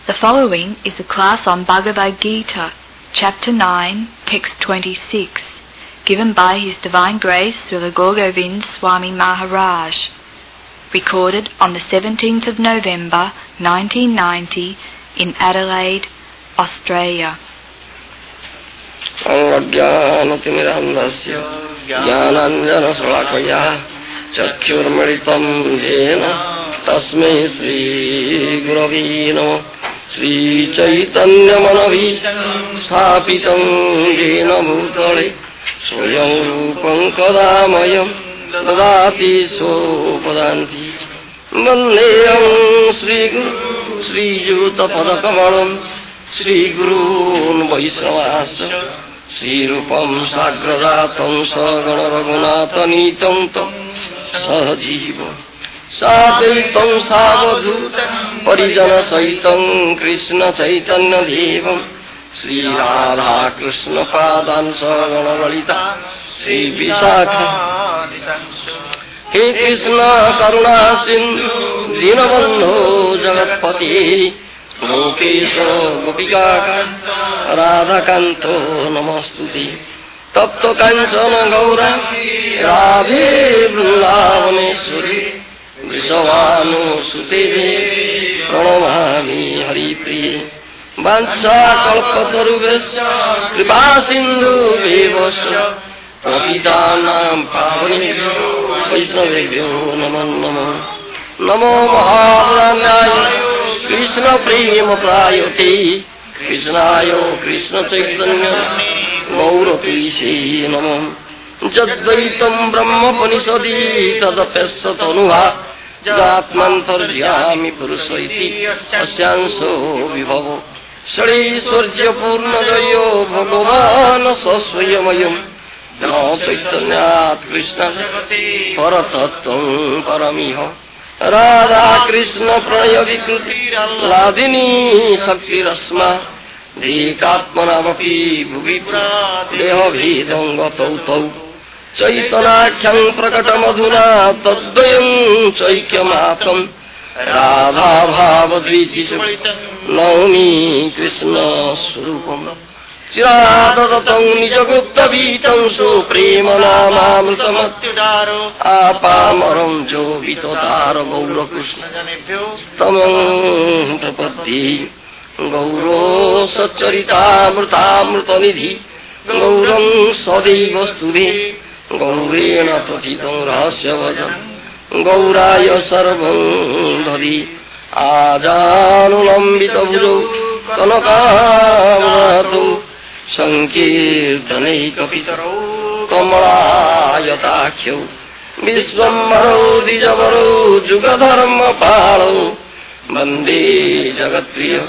The following is a class on Bhagavad Gita, Chapter 9, Text 26, given by His Divine Grace Srila Gauragovind Swami Maharaj, recorded on the 17th of November 1990 in Adelaide, Australia. Tasmai Sri Gurave Namo Sri Chaitanya Manavisam Sthapitam Jena Bhutale Swayam Rupam Kadamayam Dadati Sopadanti Vandeyam Sri Guru Sri Yuta Padakamalam Sri Gurun Vaisnavasya Sri Rupam Sagradatam Sagana Raghunatha Nitam Tam Sahajiva Sadaitam Savadhutam Parijana Saitam Krishna Chaitanya Devam Sri Radha Krishna Padan Sagana Lalita Sri Visakha He Krishna Karuna Sindhu Dinabandho Jagatpati Gopesha Gopika Radha Kanto Namastuti Tapto Kanchana Gaura Radhe Vrindavaneshwari Vrishavanu Sutede Pranamami Haripriye Vancha Kalpatarubhasya Kripa Sindhu Devasya Patitanam Pavanebhyo Vaishnavebhyo Namo Namo Namo Mahapranyaya Krishna Prema Prayate Krishnayo Krishna Chaitanya Gaura Prishe Namo Jadvaitam Brahma Panisadi Tadapyasya Tanuha Jatmantarjyami Purusaiti Asyanso Vibhavo Shri Purna Jayo Bhagavan Sasvayamayam Namo Chaitanyat Krishna Paratattvam Paramiha Radha Krishna Pranaya Vikruti Ladini Sakti Rasma Dhikatmanavapi Bhuvipra Deha Vedam Gatau Tau Chaitanakyam Prakatamadhuna Tadvayam Chaikyamatam Radha Bhavadviti Naumi Krishna Surupam Chiradadatam Nijagupta Vitam Suprema Namamrtamatyudaro Apamaram Jo Vitotara Gaura Krishna Tamam Prapadhi Gauro Satcharita Mrtamrtanidhi Gauram Sadaiva Stubhe Gaurena Pratitam Rahasyavadam Gauraya Sarvam Dhari Ajanulambita Bhujo Kanakavrato Sankirtanai Kapitaro Kamalayatakhyo Visvamaro Dijavaro Jugadharma Palo Bande Jagatpriya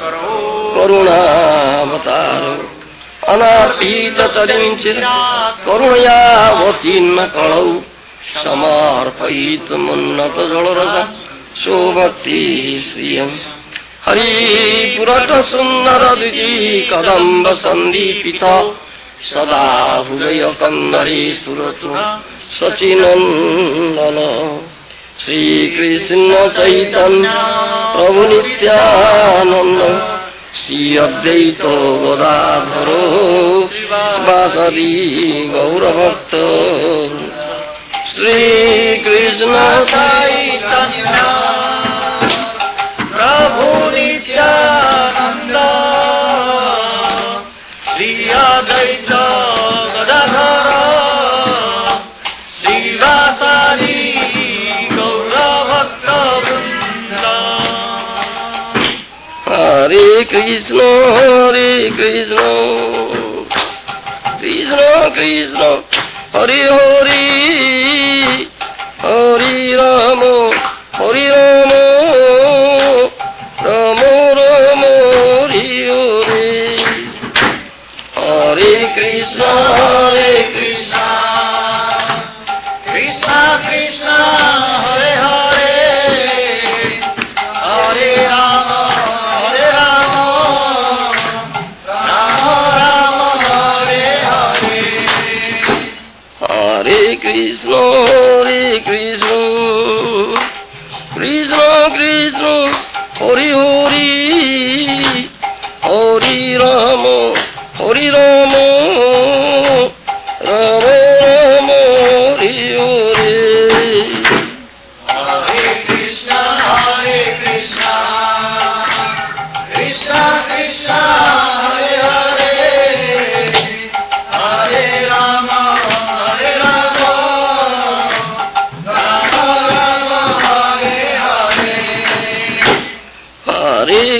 Karuna Anarpita Charinchir Karunaya Vatinna Kalau Samarpait Munnata Jalaraja Shobhakti Sriyam Hari Purata Sundara Dviji Kadamba Sandipita Sada Hudaya Kandari Suratu Sachinandana Sri Krishna Chaitanya Prabhu Nityananda Sri Advaita Gadadharo Vasadi Gaura Bhakta Sri Krishna Chaitanya Prabhu Nityananda Sri Advaita Gadadharo Sri Vasadi Gaura Bhakta Hare Krishna, Hare Krishna, Krishna Krishna, Hare Hare, Hare Rama, Hare Rama, Rama Rama, Hare Hare, Hare Krishna, Hare Krishna, Krishna Krishna, Hare Hare, Hare Rama. Hare Krishna, Hare Krishna, Krishna Krishna, Hare Hare,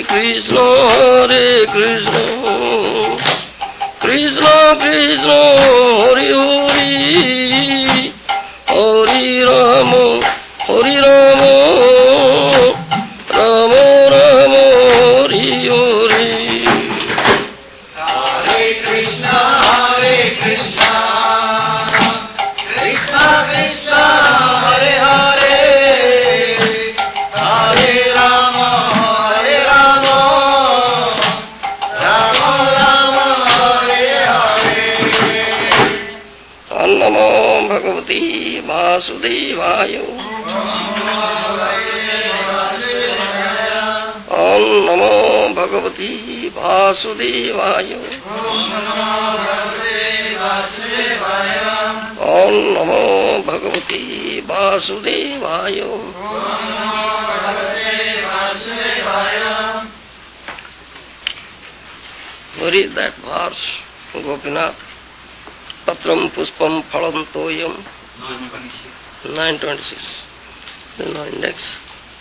Krishna, Hare Krishna, Krishna Krishna, Hare Hare, Hare Rama, Hare Rama, Rama Rama, Hare Hare. Hare Krishna, Krishna Krishna, Hare Hare, Hare Rama, Rama Rama, Hare Hare. Namo Bhagavati Vasudevaya. Om Namo Bhagavati Vasudevaya. Om Namo Bhagavati Vasudevaya. What is that verse, Gopinath? Patram Puspam Phalam Toyam. 926. No index.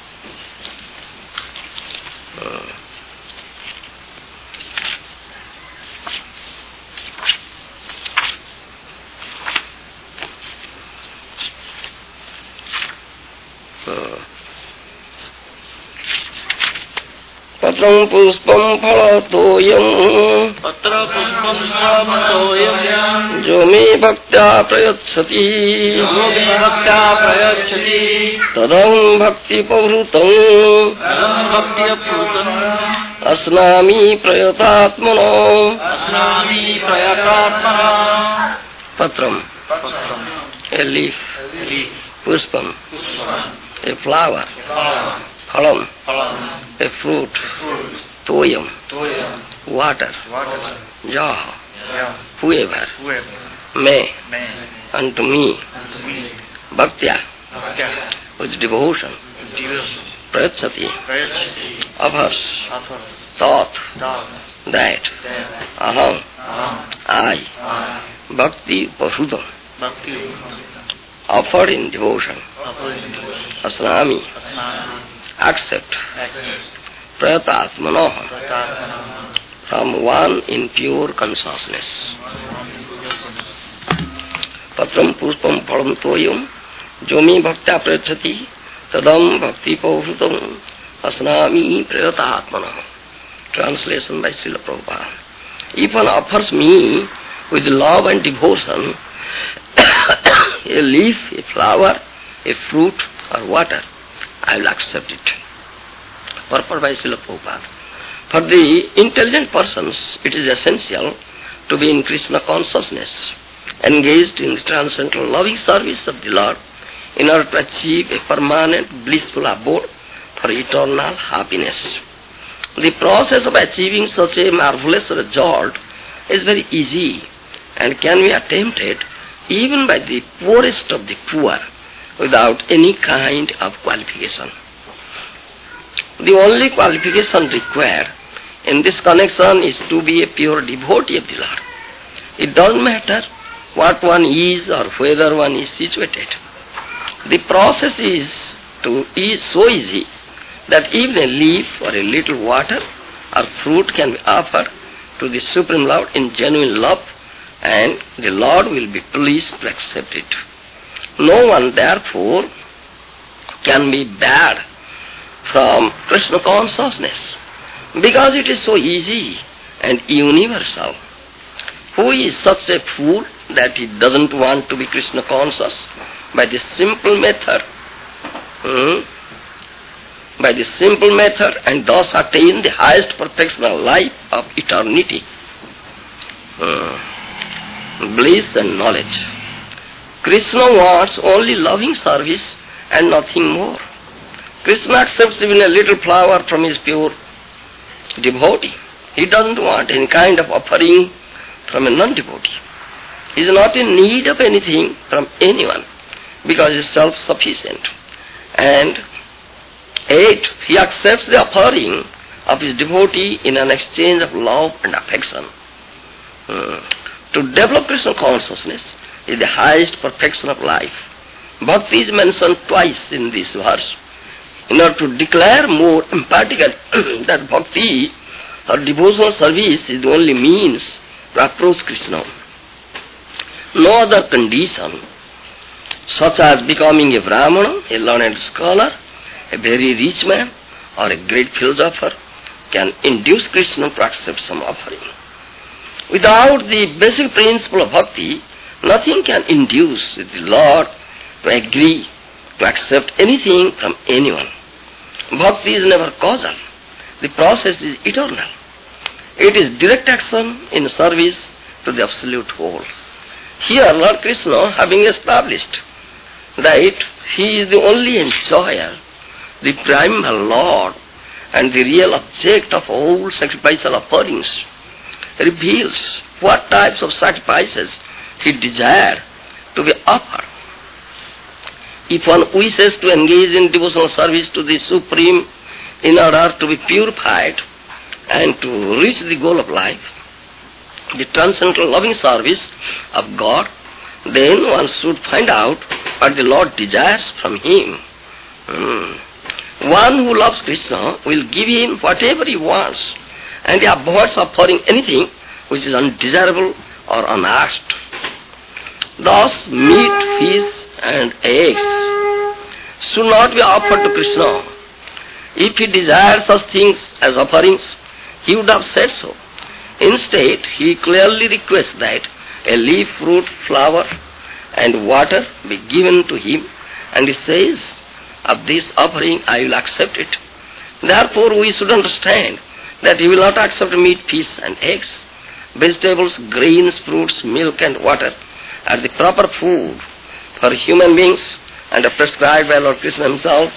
Patram Puspam Phalatoyam. Patra Puspam Phalatoyam. Jomi Bhaktya Prayachati. Yogi Bhaktya Prayachati. Tadam Bhakti Pavrutam. Tadam Bhakti Aprutam. Asnami Prayatatmana. Asnami Prayatatmana. Patram, a leaf. Puspam, a flower. Phalam, a fruit. Toyam, water. Jah, whoever. May, unto me. Bhaktya, with devotion. Prayachati, offers. Thought, that. Aham, I. Bhakti Pahudam, offered in devotion. Asnami, accept. Prayatatmanoha, from one in pure consciousness. Patram Puspam Phalam Toyam, Jomi Bhaktya Prayachati, Tadam Bhakti Pahudam, Asnami Prayatatmanoha. Translation by Srila Prabhupada. If one offers me with love and devotion a leaf, a flower, a fruit or water, I will accept it. Purport by Srila Prabhupada. For the intelligent persons, it is essential to be in Krishna consciousness, engaged in the transcendental loving service of the Lord in order to achieve a permanent blissful abode for eternal happiness. The process of achieving such a marvelous result is very easy and can be attempted even by the poorest of the poor without any kind of qualification. The only qualification required in this connection is to be a pure devotee of the Lord. It doesn't matter what one is or whether one is situated. The process is so easy that even a leaf or a little water or fruit can be offered to the Supreme Lord in genuine love, and the Lord will be pleased to accept it. No one, therefore, can be bad from Krishna consciousness, because it is so easy and universal. Who is such a fool that he doesn't want to be Krishna conscious by this simple method? By this simple method, and thus attain the highest perfectional life of eternity. Bliss and knowledge. Krishna wants only loving service and nothing more. Krishna accepts even a little flower from his pure devotee. He doesn't want any kind of offering from a non-devotee. He is not in need of anything from anyone because he is self-sufficient. And yet he accepts the offering of his devotee in an exchange of love and affection. To develop Krishna consciousness is the highest perfection of life. Bhakti is mentioned twice in this verse. in order to declare more emphatically that bhakti or devotional service is the only means to approach Krishna. No other condition, such as becoming a Brahmana, a learned scholar, a very rich man, or a great philosopher, can induce Krishna to accept some offering. Without the basic principle of bhakti, nothing can induce the Lord to agree to accept anything from anyone. Bhakti is never causal. The process is eternal. It is direct action in service to the absolute whole. Here Lord Krishna, having established that He is the only enjoyer, the primal Lord, and the real object of all sacrificial offerings, reveals what types of sacrifices He desired to be offered. If one wishes to engage in devotional service to the Supreme in order to be purified and to reach the goal of life, the transcendental loving service of God, then one should find out what the Lord desires from him. One who loves Krishna will give him whatever he wants, and he avoids offering anything which is undesirable or unasked. Thus, meat, fish, and eggs should not be offered to Krishna. If he desired such things as offerings, he would have said so. Instead, he clearly requests that a leaf, fruit, flower, and water be given to him, and he says, "Of this offering I will accept it." Therefore, we should understand that he will not accept meat, fish, and eggs. Vegetables, grains, fruits, milk, and water are the proper food for human beings and are prescribed by Lord Krishna himself.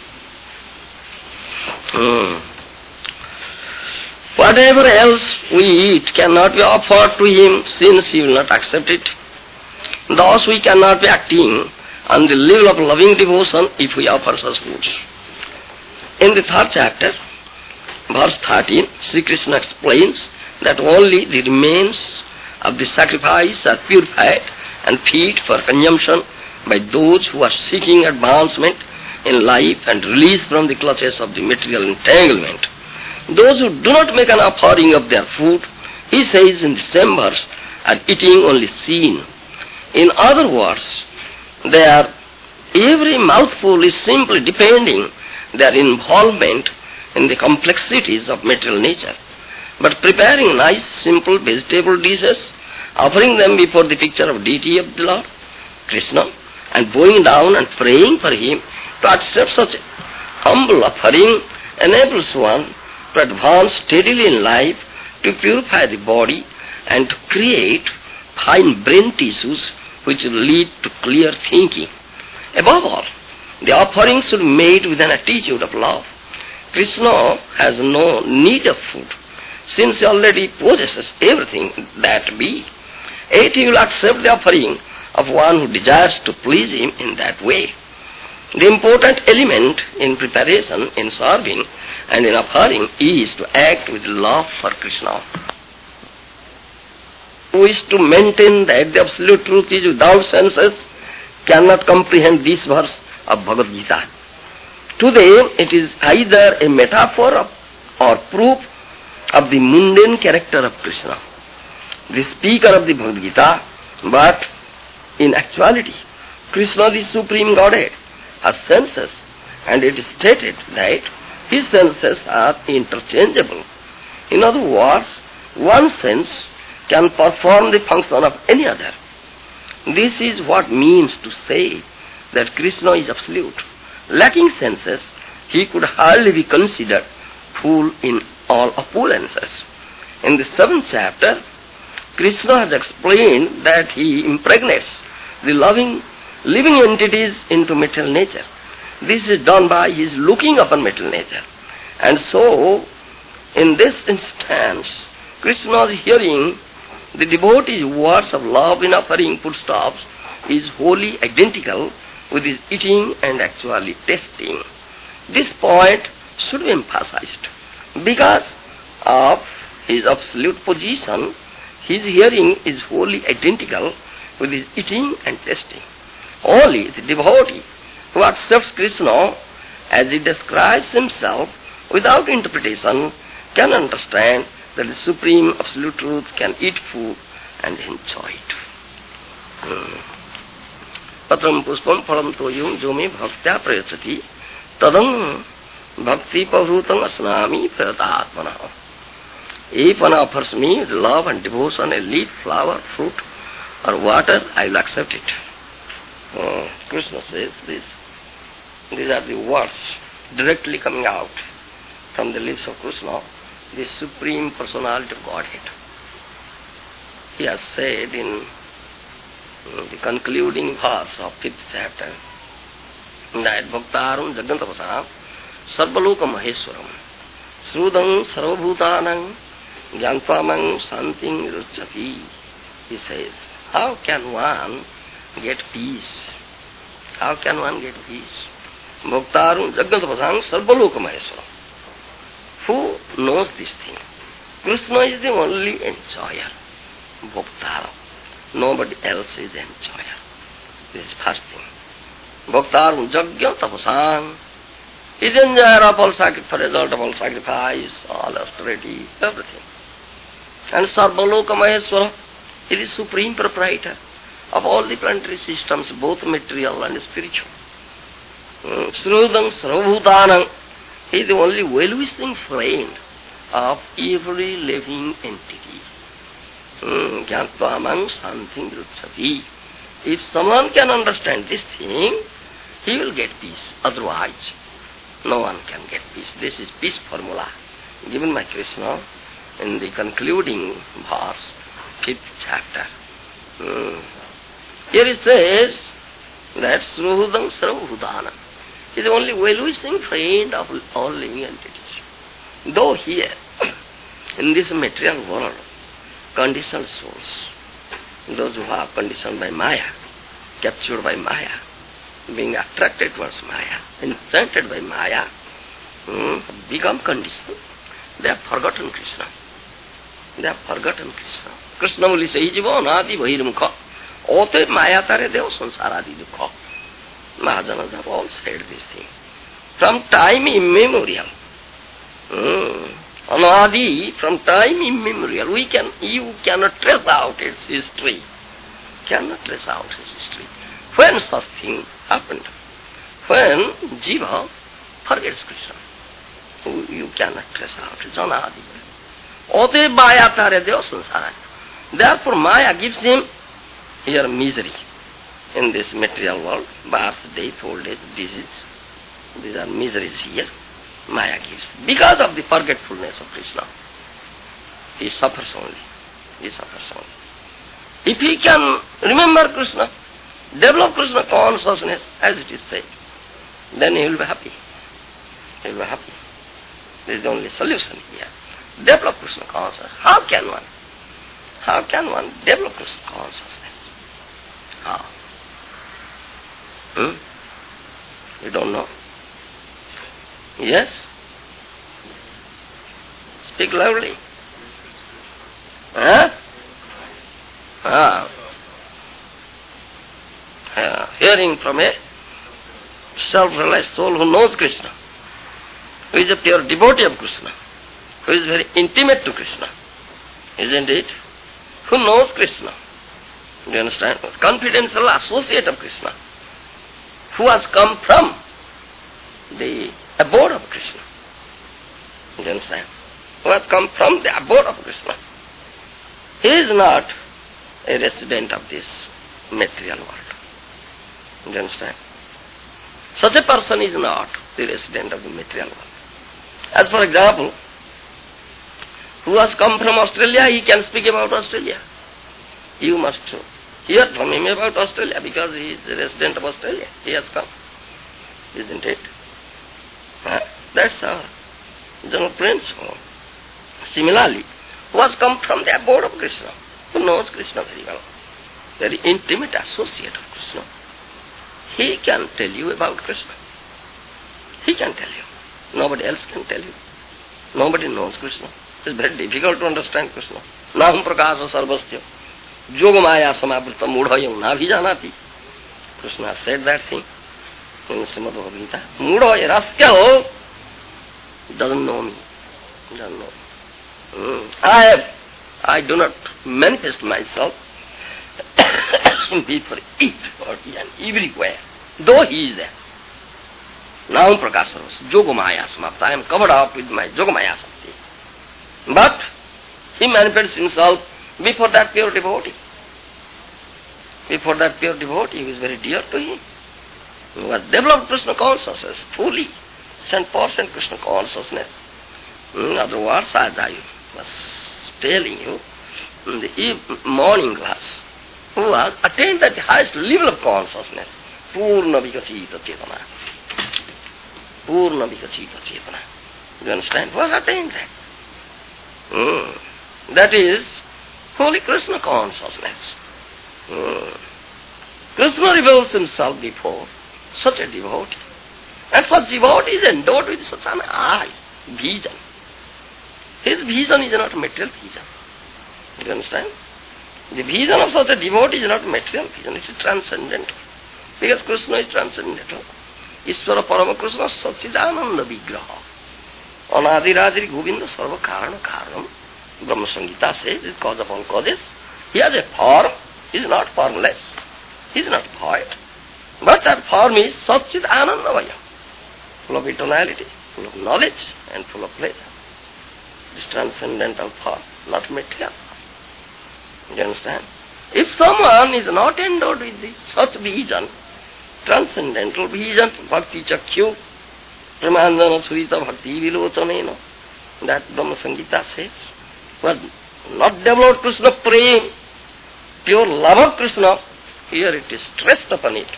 Whatever else we eat cannot be offered to him, since he will not accept it. Thus we cannot be acting on the level of loving devotion if we offer such foods. In the third chapter, verse 13, Sri Krishna explains that only the remains of the sacrifice are purified and fit for consumption by those who are seeking advancement in life and release from the clutches of the material entanglement. Those who do not make an offering of their food, he says in the same verse, are eating only sin. In other words, their every mouthful is simply depending their involvement in the complexities of material nature. But preparing nice, simple vegetable dishes, offering them before the picture of deity of the Lord, Krishna, and bowing down and praying for him to accept such humble offering enables one to advance steadily in life, to purify the body, and to create fine brain tissues which will lead to clear thinking. Above all, the offering should be made with an attitude of love. Krishna has no need of food, since he already possesses everything that be. Yet he will accept the offering of one who desires to please him in that way. The important element in preparation, in serving, and in offering is to act with love for Krishna. Who is to maintain that the absolute truth is without senses cannot comprehend this verse of Bhagavad Gita. To them it is either a metaphor or proof of the mundane character of Krishna, the speaker of the Bhagavad Gita, but in actuality, Krishna, the Supreme Godhead, has senses, and it is stated that his senses are interchangeable. In other words, one sense can perform the function of any other. This is what means to say that Krishna is absolute. Lacking senses, he could hardly be considered full in all opulences. In the 7th chapter, Krishna has explained that he impregnates the living entities into material nature. This is done by his looking upon material nature. And so, in this instance, Krishna's hearing the devotee's words of love in offering foodstuffs is wholly identical with his eating and actually tasting. This point should be emphasized. Because of his absolute position, his hearing is wholly identical with his eating and tasting. Only the devotee who accepts Krishna as he describes himself without interpretation, can understand that the supreme absolute truth can eat food and enjoy it. Patram puspam phalam toyum jomi bhaktya prayachati tadam bhakti pavrutam asnami prayatatmana. If one offers me with love and devotion a leaf, flower, fruit or water, I will accept it. Krishna says this. These are the words directly coming out from the lips of Krishna, the Supreme Personality of Godhead. He has said in the concluding verse of 5th chapter that Bhaktaram Jagantapasam Sarvaloka Maheswaram Srudam Sarvabhutanam Jnantvamam Santim Ruchati. He says, how can one get peace? How can one get peace? Bhaktaram Jagantapasam Sarvaloka Maheswaram. Who knows this thing? Krishna is the only enjoyer. Bhaktaram. Nobody else is enjoyer. This is first thing. Bhaktaram Jagya Tapasam is enjoyer of all sacrifice, result of all sacrifice, all austerity, everything. And Sarvaloka Maheswara is the supreme proprietor of all the planetary systems, both material and spiritual. Srudam Sarvabhutanam, he is the only well-wishing friend of every living entity. Jnantvamam Santim Ruchati. If someone can understand this thing, he will get peace. Otherwise, no one can get peace. This is peace formula given by Krishna in the concluding verse, 5th chapter. Here it says that Srudam Sarvabhutanam is the only well-wishing friend of all living entities. Though here, in this material world, conditioned souls, those who are conditioned by Maya, captured by Maya, being attracted towards Maya, enchanted by Maya, become conditioned. They have forgotten Krishna. They have forgotten Krishna. Krishna will say, Jiva anadi bhairamukha. Ote Maya tare deo sansaradi dukha. Mahajanas have all said this thing. From time immemorial. Anadi, from time immemorial, you cannot trace out its history. Cannot trace out its history. When such thing happened, when Jiva forgets Krishna, you cannot trace out. It's anadi. Ote Maya tare deo sansara. Therefore Maya gives him here misery in this material world, birth, death, old age, disease. These are miseries here. Maya gives. Because of the forgetfulness of Krishna, he suffers only. He suffers only. If he can remember Krishna, develop Krishna consciousness, as it is said, then he will be happy. He will be happy. This is the only solution here. Develop Krishna consciousness. How can one develop Krishna consciousness? How? You don't know? Yes? Speak loudly. Hearing from a self-realized soul who knows Krishna, who is a pure devotee of Krishna, who is very intimate to Krishna, isn't it? Who knows Krishna. Do you understand? Confidential associate of Krishna, who has come from the abode of Krishna. Do you understand? Who has come from the abode of Krishna. He is not a resident of this material world. Do you understand? Such a person is not the resident of the material world. As for example, who has come from Australia, he can speak about Australia. You must hear from him about Australia because he is a resident of Australia. He has come. Isn't it? That's our general principle. Similarly, who has come from the abode of Krishna, who knows Krishna very well, very intimate associate of Krishna, he can tell you about Krishna. He can tell you. Nobody else can tell you. Nobody knows Krishna. It's very difficult to understand Krishna. Naham prakasa sarvasya yoga maya samavritam mudhayam nabhijanati. Krishna said that thing. in Srimad Bhagavad Gita. Mudo, a rascal, doesn't know me. Doesn't know. I do not manifest myself before it or and everywhere, though he is there. Now Prakasaras, Yogamaya Samapta, I am covered up with my Yogamaya Sakti. But he manifests himself before that pure devotee. Before that pure devotee who is very dear to him, who has developed Krishna consciousness fully, 100% Krishna consciousness. In other words, as I was telling you in the morning class, who has attained that highest level of consciousness, Purna Vikasita Chetana. Purna Vikasita Chetana. You understand? Who has attained that? That is fully Krishna consciousness. Krishna reveals himself before such a devotee. And such devotee is endowed with such an eye, vision. His vision is not a material vision. You understand? The vision of such a devotee is not a material vision, it is transcendental. Because Krishna is transcendental. Ishvara Parama Krishna Satchidananda Vigraha. Anadiradi Govinda Sarva Karana Karanam. Brahma Samhita says, it is cause of all causes. He has a form, he is not formless. He is not void. But that form is Satchid Anandamaya, full of eternality, full of knowledge, and full of pleasure. This transcendental form, not material. You understand? If someone is not endowed with this, such vision, transcendental vision, Bhakti Chakyu, Pramanjana Surita Bhakti Vilochanena, that Brahma Samhita says, who has not developed Krishna Prem, pure love of Krishna, here it is stressed upon it.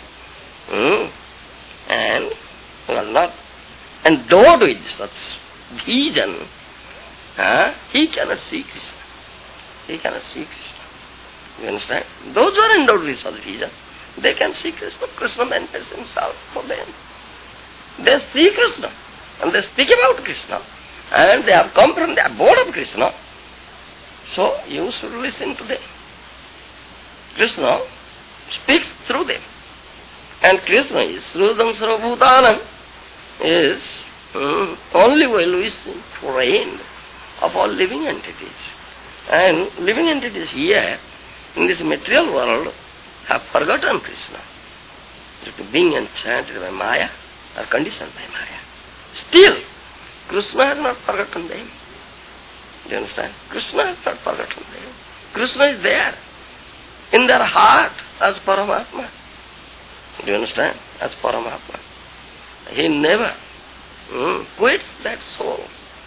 And who are not endowed with such vision, he cannot see Krishna. He cannot see Krishna. You understand? Those who are endowed with such vision, they can see Krishna. Krishna manifests himself for them. They see Krishna and they speak about Krishna and they have come from the abode of Krishna. So you should listen to them. Krishna speaks through them. And Krishna is Srudam Sarvabhutanam, is only well-wishing friend of all living entities. And living entities here in this material world have forgotten Krishna. Due to being enchanted by Maya or conditioned by Maya. Still, Krishna has not forgotten them. Do you understand? Krishna has not forgotten them. Krishna is there in their heart as Paramatma. Do you understand? As Paramatma. He never quits that soul.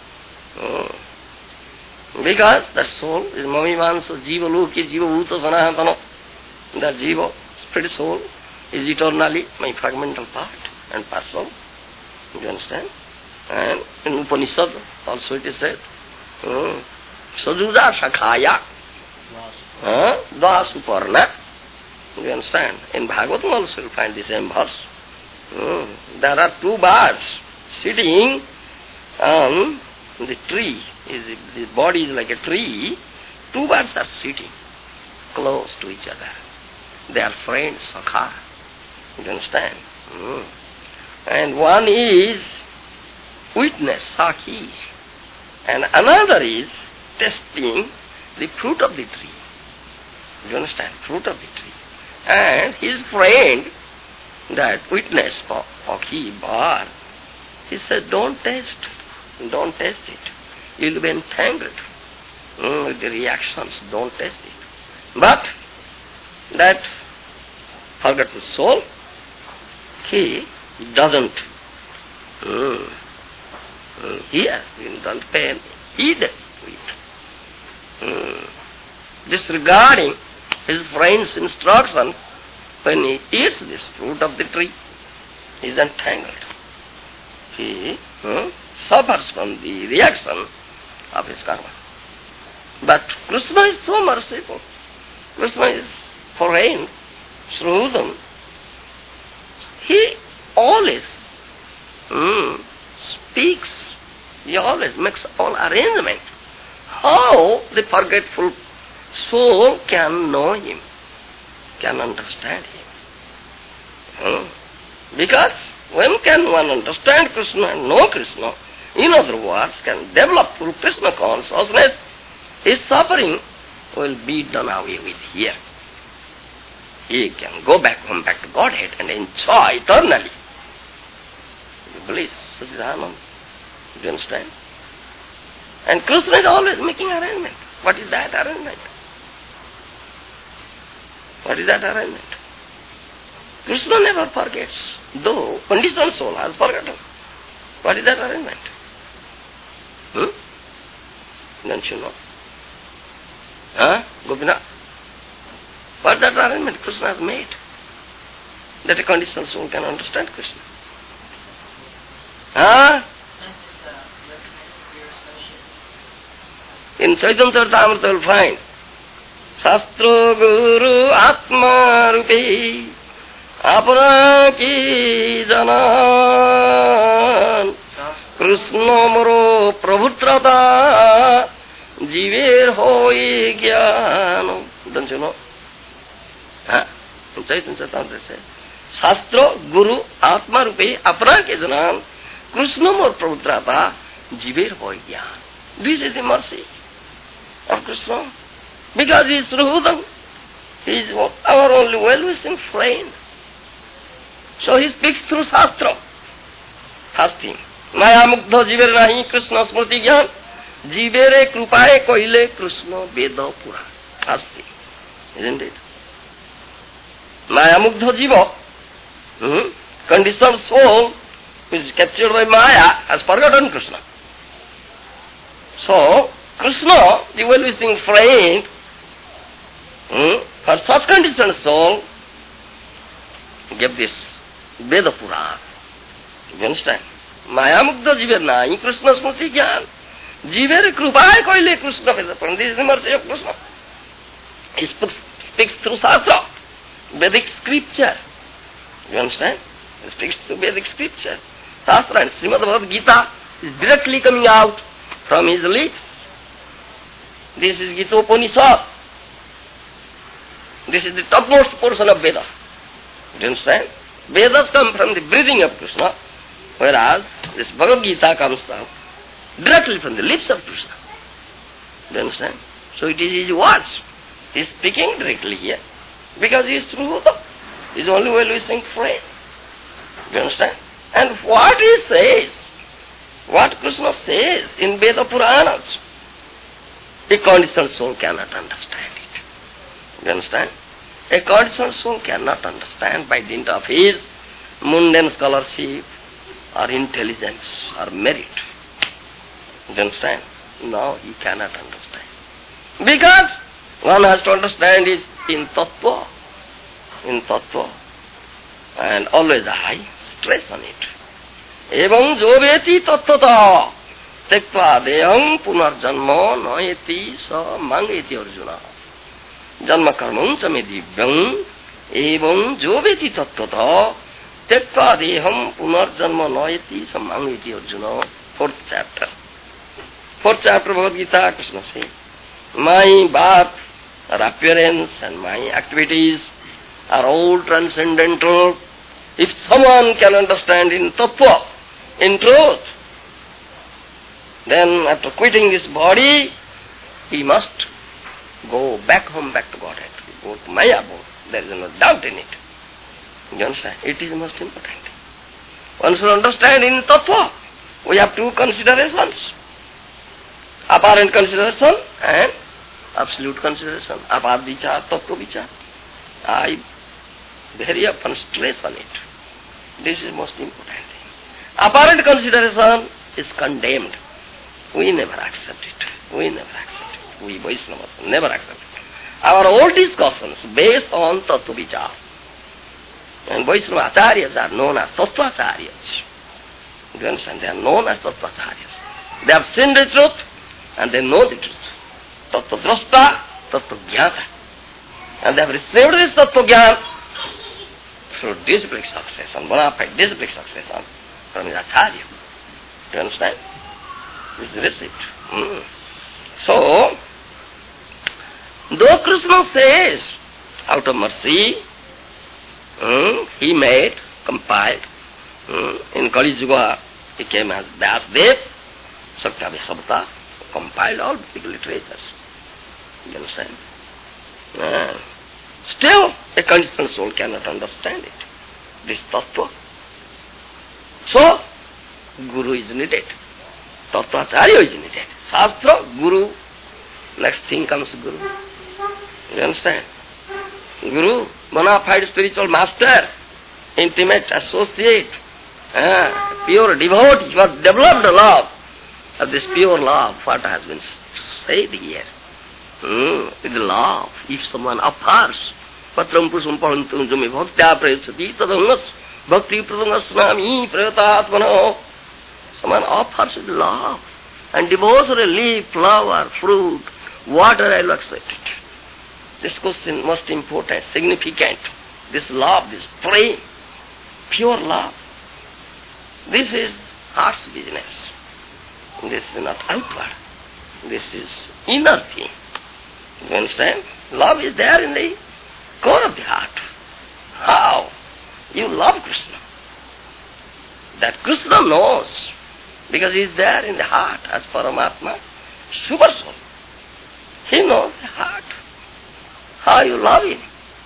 Because that soul is Mamimansa Jiva Loki Jiva Bhuta Sanatana. That Jiva, spirit soul, is eternally my fragmental part and parcel. Do you understand? And in Upanishad also it is said, Sajuja Shakhaya Dvasuparna. Do you understand? In Bhagavatam also you will find the same verse. There are two birds sitting on the tree. The body is like a tree. Two birds are sitting close to each other. They are friends, Sakha. You understand? And one is witness, Sakhi. And another is testing the fruit of the tree. You understand? Fruit of the tree. And his friend, that witness, Sakhi, Bar, he said, don't taste it. You'll be entangled with the reactions, don't taste it. But that forgetful soul, he doesn't hear, he doesn't pay heed to it. Disregarding his friend's instruction, when he eats this fruit of the tree, he is entangled. He suffers from the reaction of his karma. But Krishna is so merciful. Krishna is foreign, Shrudam. He always speaks, he always makes all arrangement. How the forgetful soul can know him, can understand him. Because when can one understand Krishna and know Krishna, in other words, can develop through Krishna consciousness, his suffering will be done away with here. He can go back home, back to Godhead and enjoy eternally. Bliss, Satchidananda. Do you understand? And Krishna is always making arrangement. What is that arrangement? What is that arrangement? Krishna never forgets, though conditioned soul has forgotten. What is that arrangement? Don't you know? Gopinath? What is that arrangement Krishna has made? That a conditioned soul can understand Krishna. In Chaitanya Charitamrita you will find Shastra Guru Atma Rupi Apana ki janan Krishna moro prabhutrata Jiver hoi jnana. Don't you know? In Chaitanya Charitamrita it says Shastra Guru Atma Rupi Apana ki janan Krishna moro prabhutrata Jiver hoi jnana. This is the mercy of Krishna. Because he is Srihudam. He is our only well-wishing friend. So he speaks through Shastra. First thing. Maya mugdha jiver nahi Krishna smriti jnana. Jivere krupaye koile Krishna veda pura. First thing. Isn't it? Maya mugdha jiva, conditioned soul, which is captured by Maya, has forgotten Krishna. So, Krishna, the well-wishing friend, for such conditioned soul, gave this Veda Purana. You understand? Maya mugdha jiver nahi Krishna smriti jnana. Jivere krupaya koile Krishna Veda Purana. This is the mercy of Krishna. He speaks through Shastra, Vedic scripture. You understand? He speaks through Vedic scripture. Shastra and Srimad Bhagavad Gita is directly coming out from his lips. This is Gita Upanishad. This is the topmost portion of Vedas. Do you understand? Vedas come from the breathing of Krishna, whereas this Bhagavad Gita comes out directly from the lips of Krishna. Do you understand? So it is his words. He is speaking directly here, because he is Srihudam. He is only well-wishing friend. Do you understand? And what he says, what Krishna says in Veda Puranas, a conditioned soul cannot understand it. You understand? A conditioned soul cannot understand by dint of his mundane scholarship or intelligence or merit. You understand? No, he cannot understand. Because one has to understand it in tattva. In tattva. And always a high stress on it. Evam joveti tattvata tektva deyam punarjanma naeti sa mangeti Arjuna. Janma karmam chame divyam evam joveti tattvata tektva deyam punarjanma naeti sa mangeti Arjuna. Fourth chapter. Fourth chapter Bhagavad Gita, Krishna says, my birth or appearance and my activities are all transcendental. If someone can understand in tattva, in truth, then after quitting this body, he must go back home, back to Godhead. Go to my abode. There is no doubt in it. You understand? It is most important. One should understand in tattva. We have two considerations. Apparent consideration and absolute consideration. Apart vichar, tattva vichar. I very often stress on it. This is most important thing. Apparent consideration is condemned. We never accept it. We never accept it. We Vaishnavas never accept it. Our old discussions based on tattva vichar. And Vaishnava acharyas are known as tattva acharyas. Do you understand? They are known as tattva acharyas. They have seen the truth and they know the truth. Tattva drashta, tattva jnata. And they have received this tattva jnana through disciplic succession, bona fide disciplic succession from his acharya. Do you understand? This is received. So, though Krishna says, out of mercy, he made compiled. In Kali Yuga, he came as Vyasdev, Sakya Vishwabhata, compiled all Vedic literatures. You understand? Still, a conditioned soul cannot understand it, this tattva. So, Guru is needed. Tattvacharya is needed. Shastra, Guru, next thing comes Guru. You understand? Guru, bona fide spiritual master, intimate associate, pure devotee, you have developed the love of this pure love, what has been said here. With the love, if someone offers, patram pusam parantum jami bhaktya prayachati tadangas bhakti pradangasnami prayatatmano. Someone offers with love and devotion a leaf, flower, fruit, water, I will accept it. This question most important, significant. This love, this praying, pure love. This is heart's business. This is not outward. This is inner thing. You understand? Love is there in the core of the heart. How? You love Krishna. That Krishna knows, because he is there in the heart as Paramatma, Super Soul. He knows the heart. How you love him.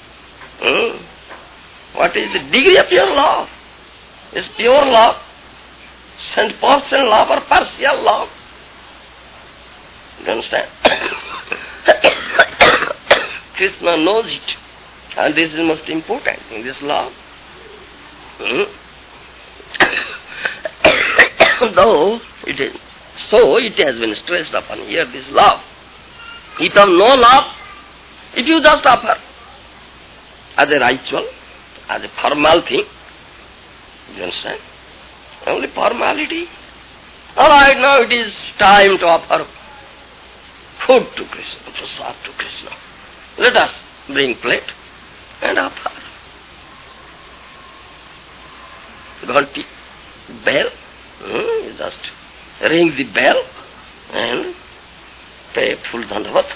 What is the degree of your love? Is pure love, 100% love or partial love? You understand? Krishna knows it. And this is most important in this love. Though it is so, it has been stressed upon here, this love. If you have no love, if you just offer as a ritual, as a formal thing, you understand? Only formality. All right, now it is time to offer food to Krishna, prasad to Krishna. Let us bring plate and offer. Ghanti, bell, you just ring the bell and pay full dandavat.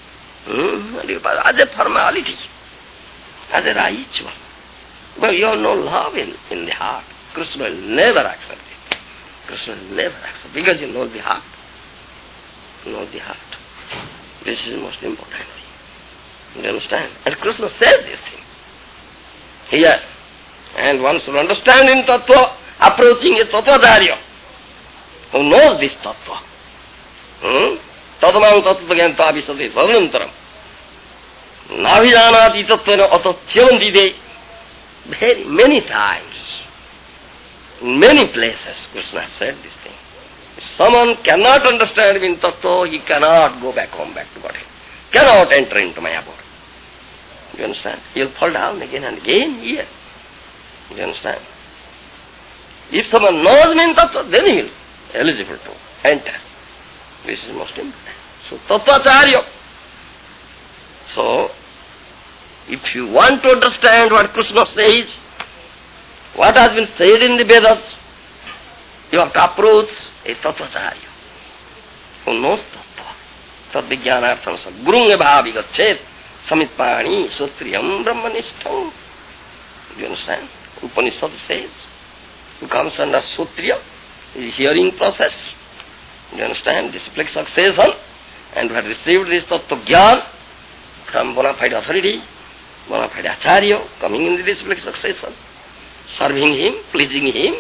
As a formality, as a ritual. But you have no love in the heart. Krishna will never accept it. Krishna will never accept, because you know the heart. You know the heart. This is the most important thing. You understand? And Krishna says this thing here. And one should understand in tattva, approaching a tattvacharya who knows this tattva. Tadamam tattva abhisati tadunantaram. Navijanati tattvena atatyavandide. Very many times, in many places, Krishna said this thing. If someone cannot understand in tattva, he cannot go back home, back to Godhead. Cannot enter into my abode. You understand? He will fall down again and again here. You understand? If someone knows me in tattva, then he will be eligible to enter. This is most important. So, tattvacharya. So, if you want to understand what Krishna says, what has been said in the Vedas, you have to approach a tattvacharya who knows tattva. Tadvijnanartham sadgurunga bhavi gachet samitpani sutriyam brahmanishtam. Do you understand? Upanishad says, who comes under sutriya, is hearing process. Do you understand? Display succession, and who had received this tattva jnana from bona fide authority, bona fide acharya, coming in the display succession, serving him, pleasing him,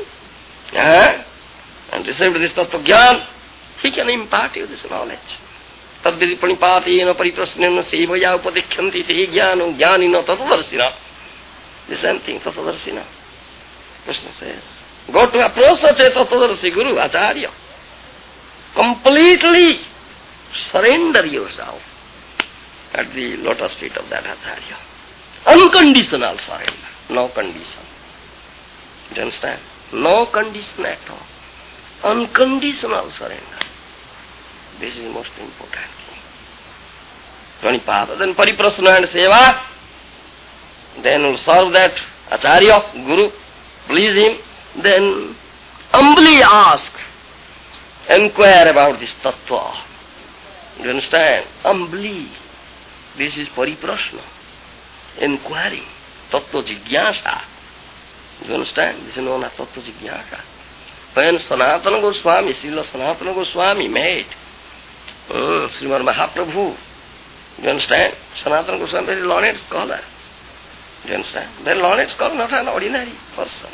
and received this tattva jnana, he can impart you this knowledge. Tadvidi pranipatena pariprasnena sevaya upadikyanti te jnanam jnanina tattvadarshina. The same thing, tattvadarshina. Krishna says, go to approach such a tattvadarshi guru, acharya. Completely surrender yourself at the lotus feet of that acharya. Unconditional surrender, no condition. Do you understand? No condition at all. Unconditional surrender. This is the most important thing. Pranipata, then pariprasna and seva, then will serve that acharya, guru, please him, then humbly ask, inquire about this tattva. Do you understand? Humbly. This is pariprasna. Inquiring. Tattva jigyasa. Do you understand? This is known as Tattva Jignasa. When Sanatana Goswami, Srila Sanatana Goswami met Srimad Mahaprabhu, do you understand? Sanatana Goswami, very learned scholar. Do you understand? Very learned scholar, not an ordinary person.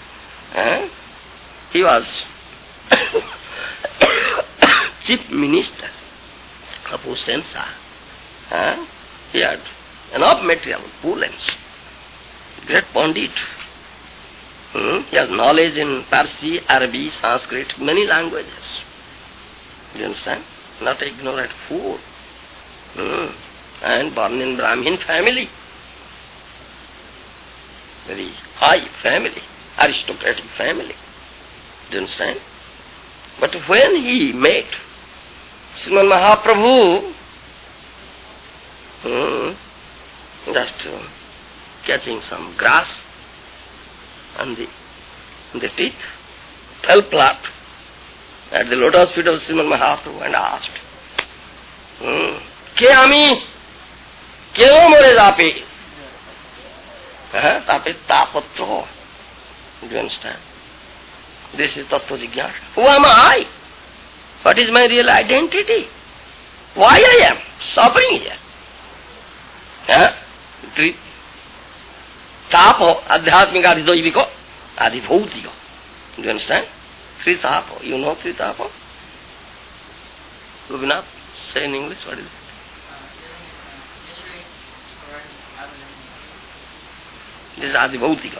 He was chief minister of Usensa. He had enough material, opulence. Great Pandit. He has knowledge in Parsi, Arabic, Sanskrit, many languages. Do you understand? Not an ignorant fool. And born in Brahmin family. Very high family, aristocratic family. Do you understand? But when he met Srimad Mahaprabhu, just catching some grass on the teeth, fell flat at the lotus feet of Srimad Mahaprabhu and asked, Ke ami? Kyo more jape? Tape tapatro. Do you understand? This is Tattva Jignasa. Who am I? What is my real identity? Why I am suffering here? Tapo, adhyatmika, adhidoiviko, adhibhautiko. Do you understand? Three tapo. You know three tapo? Gopinath, say in English, what is it? This is adhibhautika.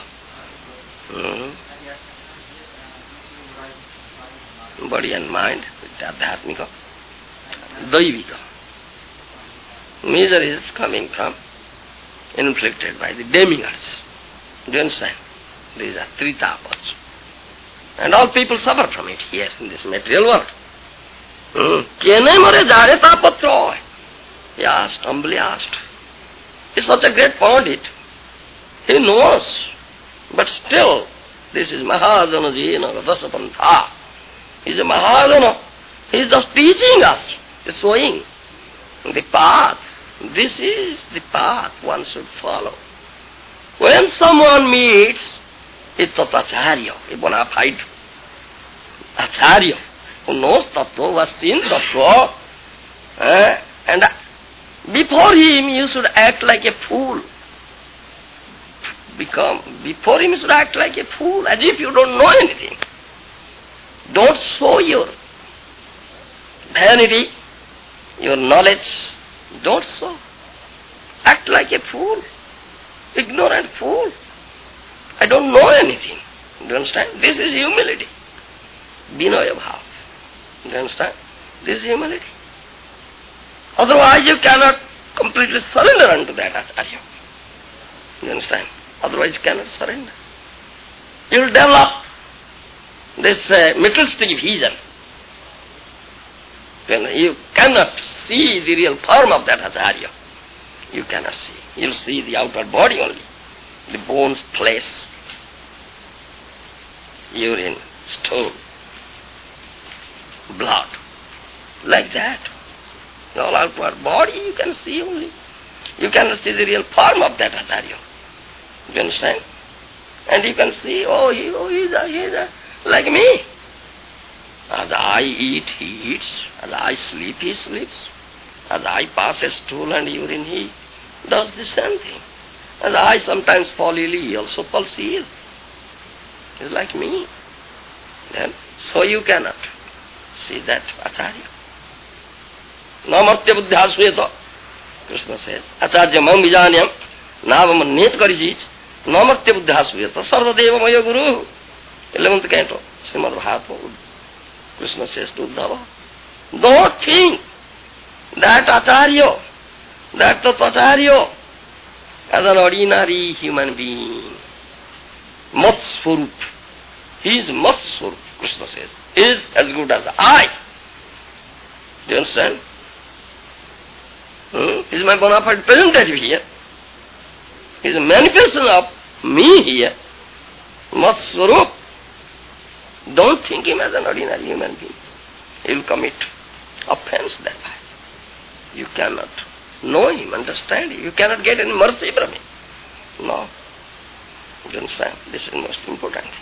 Body and mind, adhyatmika. Daivika. Misery is coming from, inflicted by the demigods. Do you understand? These are three tapas. And all people suffer from it here in this material world. Kene more jare tapatro? He asked, humbly asked. He is such a great Pandit. He knows. But still, this is Mahajana Jena Radasapantha. He is a Mahajana. He is just teaching us, showing the path. This is the path one should follow. When someone meets a Tatacharya, a bona fide Acharya, who knows Tattva, who has seen Tattva, and before him you should act like a fool. Before him you should act like a fool, as if you don't know anything. Don't show your vanity, your knowledge. Don't show. Act like a fool, ignorant fool. I don't know anything. Do you understand? This is humility. Vinaya bhava. Do you understand? This is humility. Otherwise you cannot completely surrender unto that Acharya. Do you understand? Otherwise you cannot surrender. You will develop this materialistic vision. You cannot see the real form of that Acharya. You cannot see. You will see the outer body only. The bones, flesh, urine, stool, blood. Like that. All outward body you can see only. You cannot see the real form of that Acharya. Do you understand? And you can see, he's like me. As I eat, he eats. As I sleep, he sleeps. As I pass a stool and urine, he does the same thing. As I sometimes fall ill, he also falls ill. He's like me. Then, so you cannot see that Acharya. Namartya buddhyasveta, Krishna says. Acharya mam vijanyam, navam net karijit, namartya buddhyasveta, sarvadeva maya guru. 11th canto, Srimad Bhagavatam. Krishna says to Uddhava, don't think that Acharya, that Tatacharya, as an ordinary human being. Mat Swarup. He is Mat Swarup, Krishna says. He is as good as I. Do you understand? He is my bona fide representative here. He is a manifestation of me here. Mat Swarup. Don't think him as an ordinary human being. He will commit offense that way. You cannot know him, understand him. You cannot get any mercy from him. No. You understand? This is the most important thing.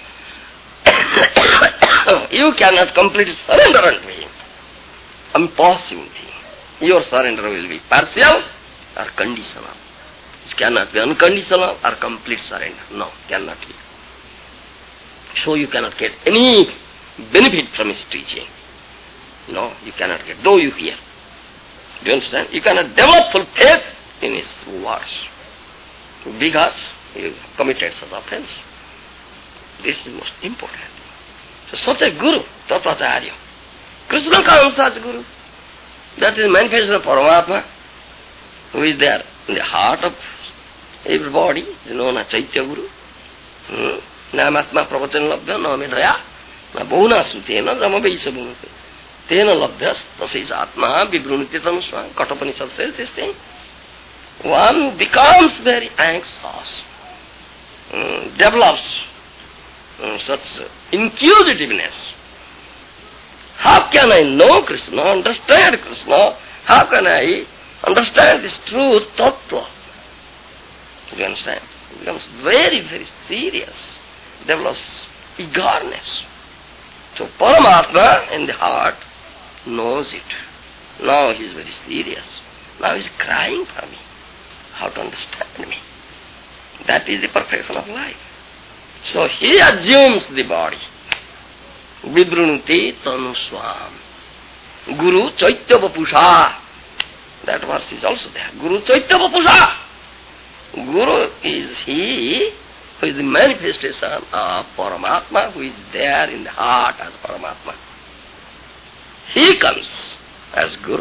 You cannot completely surrender unto him. Impossible thing. Your surrender will be partial or conditional. It cannot be unconditional or complete surrender. No, cannot be. So you cannot get any benefit from his teaching. No, you cannot get, though you hear. Do you understand? You cannot develop full faith in his words because you committed such offense. This is most important. So such a guru, Tattacharya. Krishna comes as guru. That is manifestation of Paramatma, who is there in the heart of everybody, is known as Chaitya Guru. Namatma pravachan labhya namedaya na bahuna sutena jamabeisa bhunate. Tena labhyas tasais atma vibrunite tanusva. Kathopanishad says this thing. One who becomes very anxious, develops such inquisitiveness. How can I know Krishna, understand Krishna? How can I understand this truth, tattva? You understand? It becomes very, very serious. Develops eagerness. So Paramatma in the heart knows it. Now he is very serious. Now he is crying for me. How to understand me? That is the perfection of life. So he assumes the body. Vibrunute tanuswam. Guru Chaitya Vapusha. That verse is also there. Guru Chaitya Vapusha. Guru is he who is the manifestation of Paramatma, who is there in the heart as Paramatma. He comes as Guru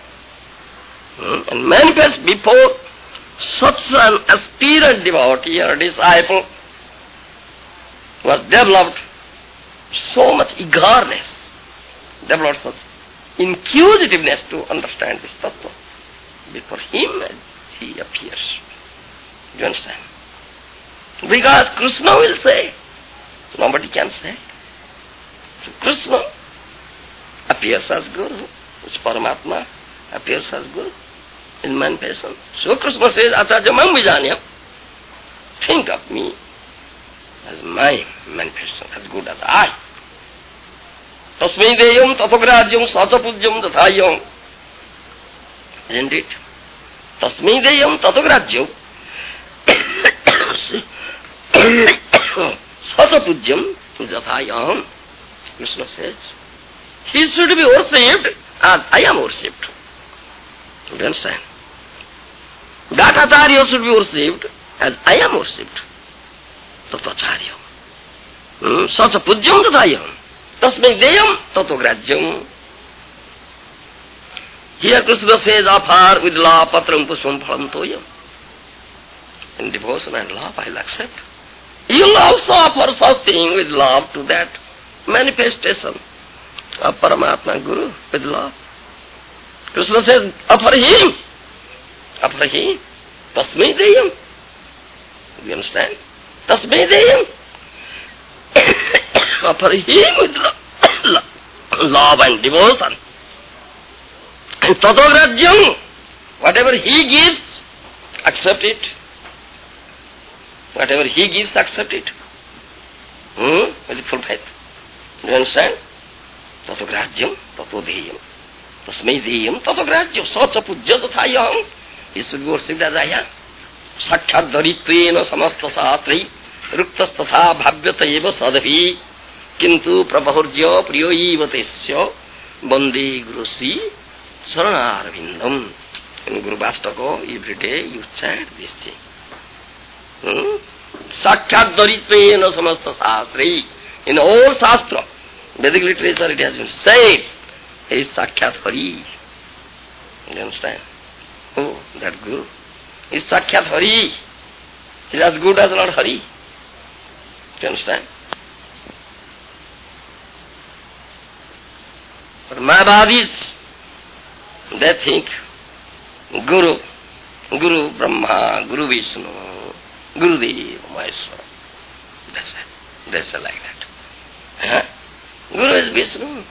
and manifests before such an aspirant devotee or disciple who has developed so much eagerness, developed such inquisitiveness to understand this tattva. Before him he appears. Do you understand? Because Krishna will say, nobody can say. So Krishna appears as Guru, which Paramatma appears as Guru in manifestation. So Krishna says, Acharya Mam Vijanyam, think of me as my manifestation, as good as I. Tasmai deyam tatograjyam sachapudyam tathayam. Isn't it? Tasmai deyam tatograjyam sachapudyam tathayam. Krishna says, he should be worshipped as I am worshipped. Do you understand? That Acharya should be worshipped as I am worshipped. Tattacharya. Sachapudyam tathayam. Tasmai deyam tatograjyam. Here Krishna says, offer with love patram pushpam phalam toyam. In devotion and love I will accept. You will also offer something with love to that manifestation of Paramatma Guru with love. Krishna says, offer him. Offer him. Tasmai deyam. Do you understand? Tasmai deyam. Offer him with love and devotion. And tatograjyam, whatever he gives, accept it. Whatever he gives, accept it. With full faith. Do you understand? Tatograjyam, tatodheyam. Tasmai deyam, tatograjyam, sachapudyam tathayam. He should be worshipped as I am. Sakshat daritvena samasta sastrai. Ruktas tatha bhavyata eva sadhavi. Kintu prabhurjya priyo ivatesya. Bande gurusi saranarvindam. In Guru Vastaka, every day you chant this thing. Sakshat daritvena samasta sastrai. In all Shastra, Vedic literature, it has been said, he is Sakshat Hari. You understand? Oh, that Guru is Sakshat Hari. He is as good as Lord Hari. You understand? But Mayavadis, they think Guru Brahma, Guru Vishnu, Guru Deva, Maheshwara. That's it. They say like that. Huh? Guru is Vishnu.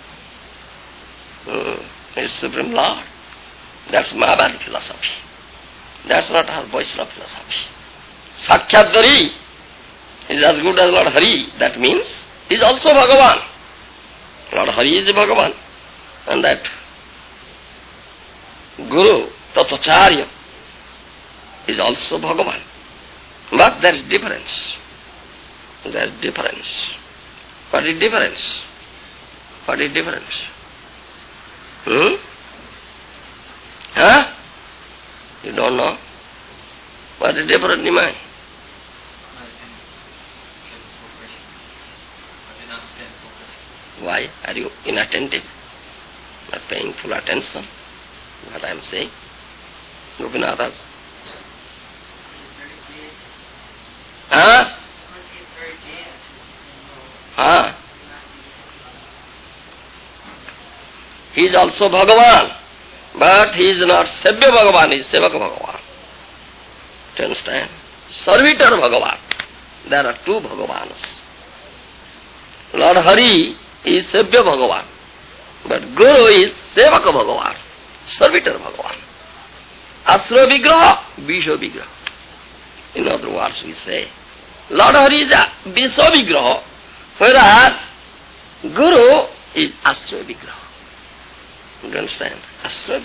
He is Supreme Lord. That's Mayavadi philosophy. That's not our Vaishnava philosophy. Sakshatdari is as good as Lord Hari. That means he is also Bhagavan. Lord Hari is Bhagavan. And that Guru, Tattvacharya, is also Bhagavan. But there is difference. There is difference. What is difference? What is difference? Huh? You don't know? What is different in mind? Why are you inattentive? Not paying full attention to what I am saying? Gopinathas? Huh? Huh? He is also Bhagavan, but he is not Sevya Bhagavan, he is Sevaka Bhagavan. Do you understand? Servitor Bhagavan. There are two Bhagavanas. Lord Hari is Sevya Bhagavan, but Guru is Sevaka Bhagavan, Servitor Bhagavan. Asra Vigraha, Visha Vigraha. In other words, we say, Lord Hari is a Visha Vigraha, whereas Guru is Asra Vigraha. You understand? Asra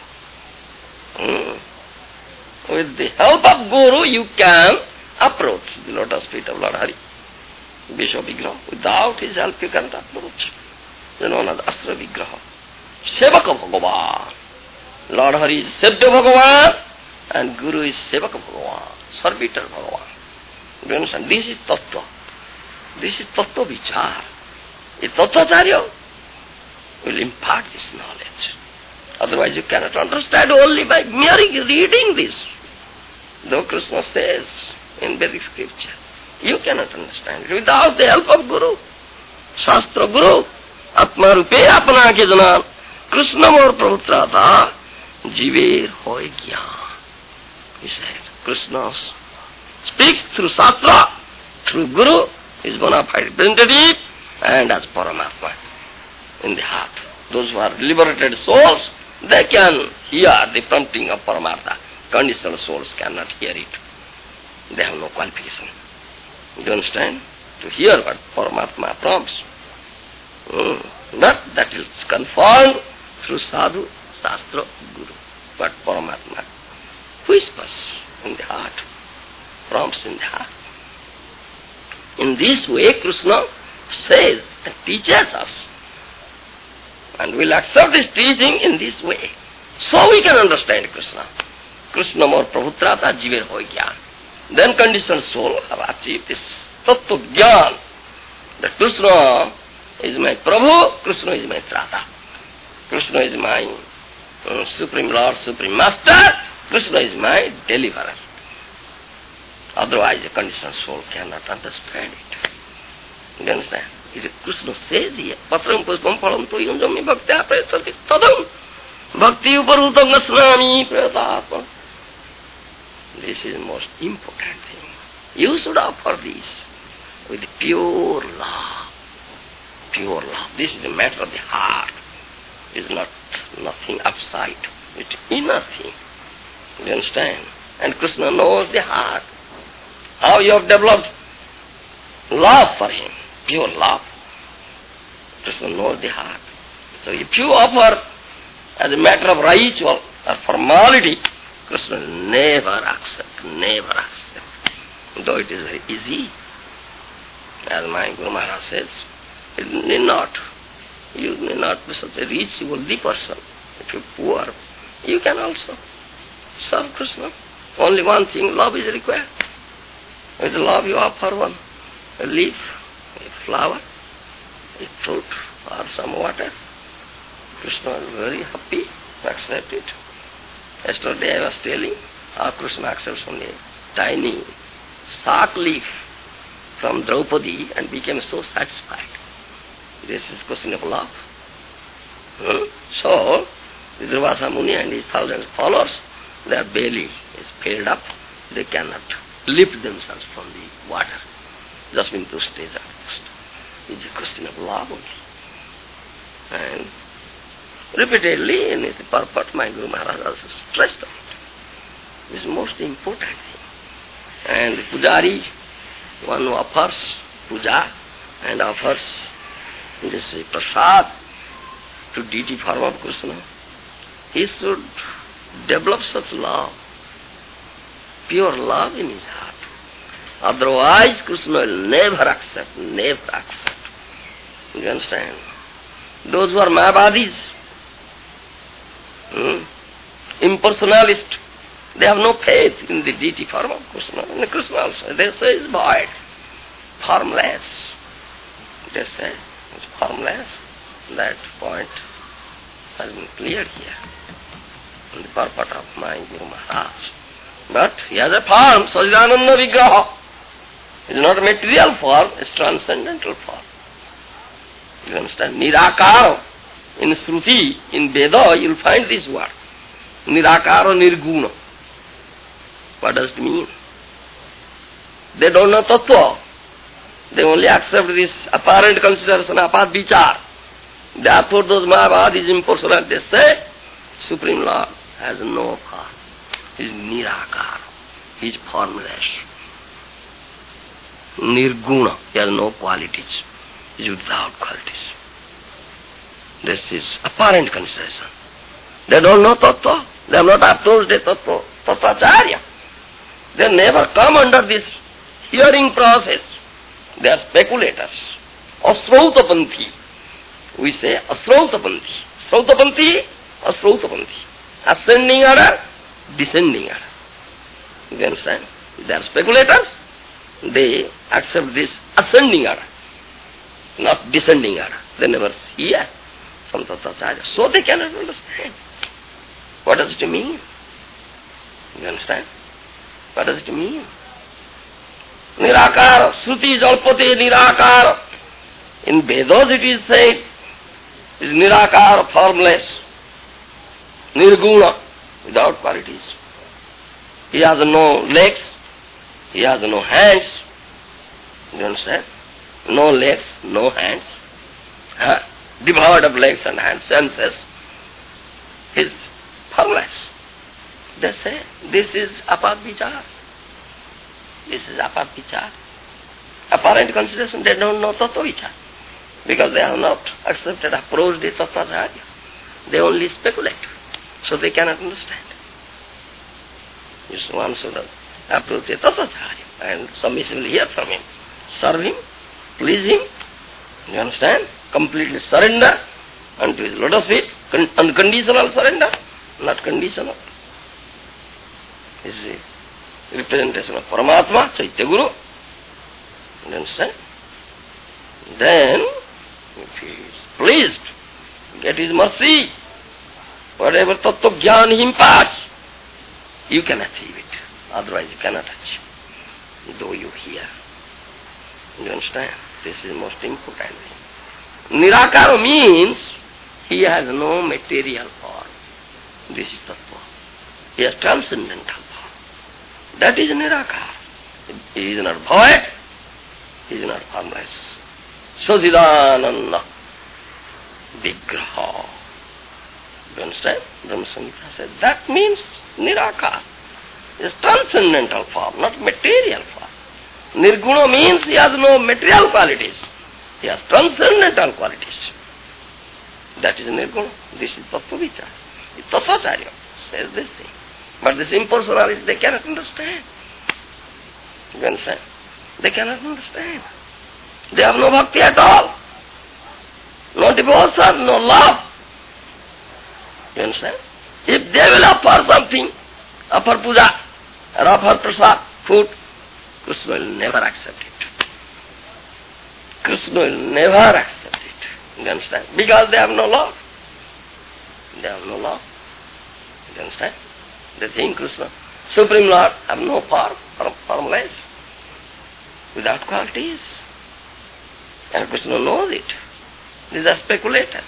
Vigraha. With the help of Guru, you can approach the lotus feet of Lord Hari. Visha Vigraha. Without his help, you cannot approach. Then known as Asra Vigraha. Sevaka Bhagavan. Lord Hari is Sevya Bhagavan and Guru is Sevaka Bhagavan, Servitor Bhagavan. Do you understand? This is Tattva. This is Tattva Vichar. A Tattvacharya will impart this knowledge. Otherwise you cannot understand only by merely reading this. Though Krishna says in Vedic scripture, you cannot understand it without the help of Guru. Shastra Guru, Atma Rupe Apana ke janan, Krishna mor pravutrata, jiver hoy gyan. He said, Krishna speaks through Shastra, through Guru, his bona fide representative, and as Paramatma in the heart. Those who are liberated souls, they can hear the prompting of Paramatma. Conditional souls cannot hear it. They have no qualification. You understand? To hear what Paramatma prompts. But that is confirmed through Sadhu, Shastra, Guru. But Paramatma whispers in the heart, prompts in the heart. In this way, Krishna says and teaches us. And we'll accept his teaching in this way. So we can understand Krishna. Krishna mor pravutrata jiver hoy gyan. Then conditioned soul have achieved this tattva gyan. That Krishna is my Prabhu, Krishna is my Trata. Krishna is my Supreme Lord, Supreme Master, Krishna is my deliverer. Otherwise a conditioned soul cannot understand it. You understand? Krishna says here, Patram Puspam Phalam Tuyam Jami Bhaktya Prayasati Tadam Bhakti Uparutam Nasnami Prayatatma. This is the most important thing. You should offer this with pure love. Pure love. This is a matter of the heart. It is not nothing outside. It is inner thing. You understand? And Krishna knows the heart. How you have developed love for him. Pure love. Krishna knows the heart. So if you offer as a matter of ritual or formality, Krishna will never accept, never accept. Though it is very easy. As my Guru Maharaj says, it need not. You need not be such a rich, wealthy person. If you are poor, you can also serve Krishna. Only one thing, love is required. With love you offer a leaf, a flower, a fruit, or some water. Krishna is very happy to accept it. Yesterday I was telling how Krishna accepts only a tiny sak leaf from Draupadi and became so satisfied. This is question of love. So, Durvasa Muni and his thousands of followers, their belly is filled up. They cannot lift themselves from the water. Just been to stage at first. It's a question of love only. And repeatedly in his purport, my Guru Maharaj also stressed on it. This is the most important thing. And the Pujari one who offers puja and offers this prasad to deity form of Krishna, he should develop such love, pure love in his heart. Otherwise, Krishna will never accept, never accept. You understand? Those who are Mayavadis, impersonalists, they have no faith in the deity form of Krishna. And Krishna also, they say is void, formless. They say it's formless. That point has been cleared here in the purport of my Guru Maharaj. But he has a form, Sajidananda Vigraha. It is not a material form, it's transcendental form. You understand? Nirakara. In Shruti, in Veda, you will find this word. Nirakara Nirguna. What does it mean? They don't know Tattva. They only accept this apparent consideration, apad vichar. Therefore those Mayavadis impersonal, they say, Supreme Lord has no form. He is Nirakara. He is formless. Nirguna. He has no qualities. He is without qualities. This is apparent consideration. They don't know Tattva. They have not approached a Tattva, Tattvacharya. They never come under this hearing process. They are speculators. Asrautapanthi. We say Asrautapanthi. Srautapanthi, Asrautapanthi. Ascending order, descending order. You understand? They are speculators. They accept this ascending order, not descending order. They never hear from Tattvacharya. So they cannot understand. What does it mean? You understand? What does it mean? Nirakara, Shruti Jalpate Nirakara. In Vedas it is said, is Nirakara, formless, Nirguna, without qualities. He has no legs, he has no hands. You understand? No legs, no hands. Devoid of legs and hands, senses. He is formless. They say, this is apad vichar. This is apad vichar. Apparent consideration, they don't know tattva vichar. Because they have not accepted, approached the tattvacharya. They only speculate. So they cannot understand. Just one should approach the tattvacharya and submissively hear from him. Serve him, please him. You understand? Completely surrender unto his lotus feet. Unconditional surrender, not conditional. This is the representation of Paramatma, Chaitya Guru. You understand? Then, if he is pleased, get his mercy. Whatever tattva jnana he imparts, you can achieve it. Otherwise you cannot achieve, though you hear. You understand? This is the most important thing. Nirakara means he has no material form. This is tattva. He has transcendental form. That is Nirakara. He is not void. He is not formless. Sajidananda Vigraha. You understand? Brahma Samhita said that means Nirakara. It is transcendental form, not material form. Nirguna means he has no material qualities. He has transcendental qualities. That is Nirguna. This is Tattva Vichara. Tattvacharya says this thing. But this impersonality, they cannot understand. You understand? They cannot understand. They have no bhakti at all. No devotion, no love. You understand? If they will offer something, offer puja, or offer prasad, food, Krishna will never accept it. Krishna will never accept it. You understand? Because they have no love. They have no love. You understand? They think Krishna, Supreme Lord, have no form, formless, without qualities. And Krishna knows it. These are speculators.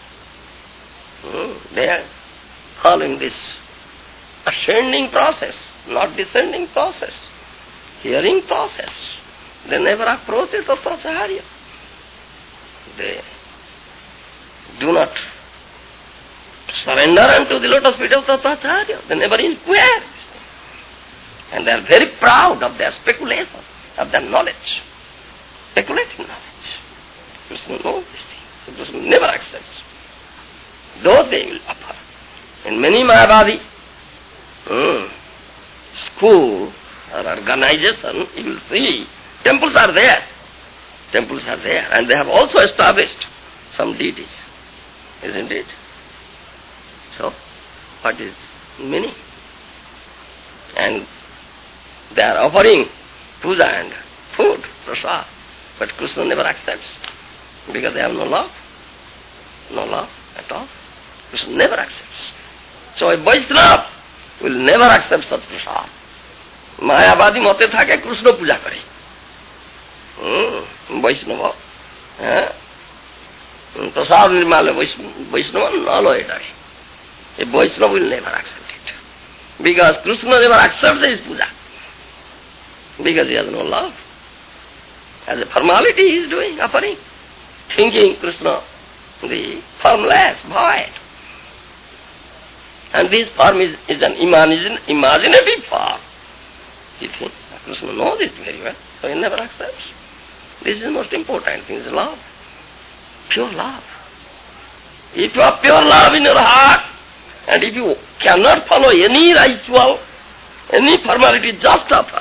They are following this ascending process, not descending process, hearing process. They never approach the Tattvacharya. They do not surrender unto the lotus feet of Tattvacharya. They never inquire. And they are very proud of their speculation. of their knowledge, speculative knowledge. Krishna knows this thing. So Krishna never accepts. Though they will offer. In many Mayavadi school or organization, you will see temples are there. Temples are there. And they have also established some deities. Isn't it? So, what is meaning? And they are offering puja and food, prasad. But Krishna never accepts. Because they have no love. No love at all. Krishna never accepts. So a Vaishnava will never accept such prasad. Mayavadi mate thake Krishna puja kare. Vaishnava. Prasad nirmale Vaishnava nalo etare. A Vaishnava will never accept it. Because Krishna never accepts his puja. Because he has no love. As a formality he is doing, offering. Thinking Krishna, the formless, void. And this form is an imaginative form. He thinks Krishna knows it very well, so he never accepts. This is the most important thing, is love. Pure love. If you have pure love in your heart, and if you cannot follow any ritual, any formality, just offer,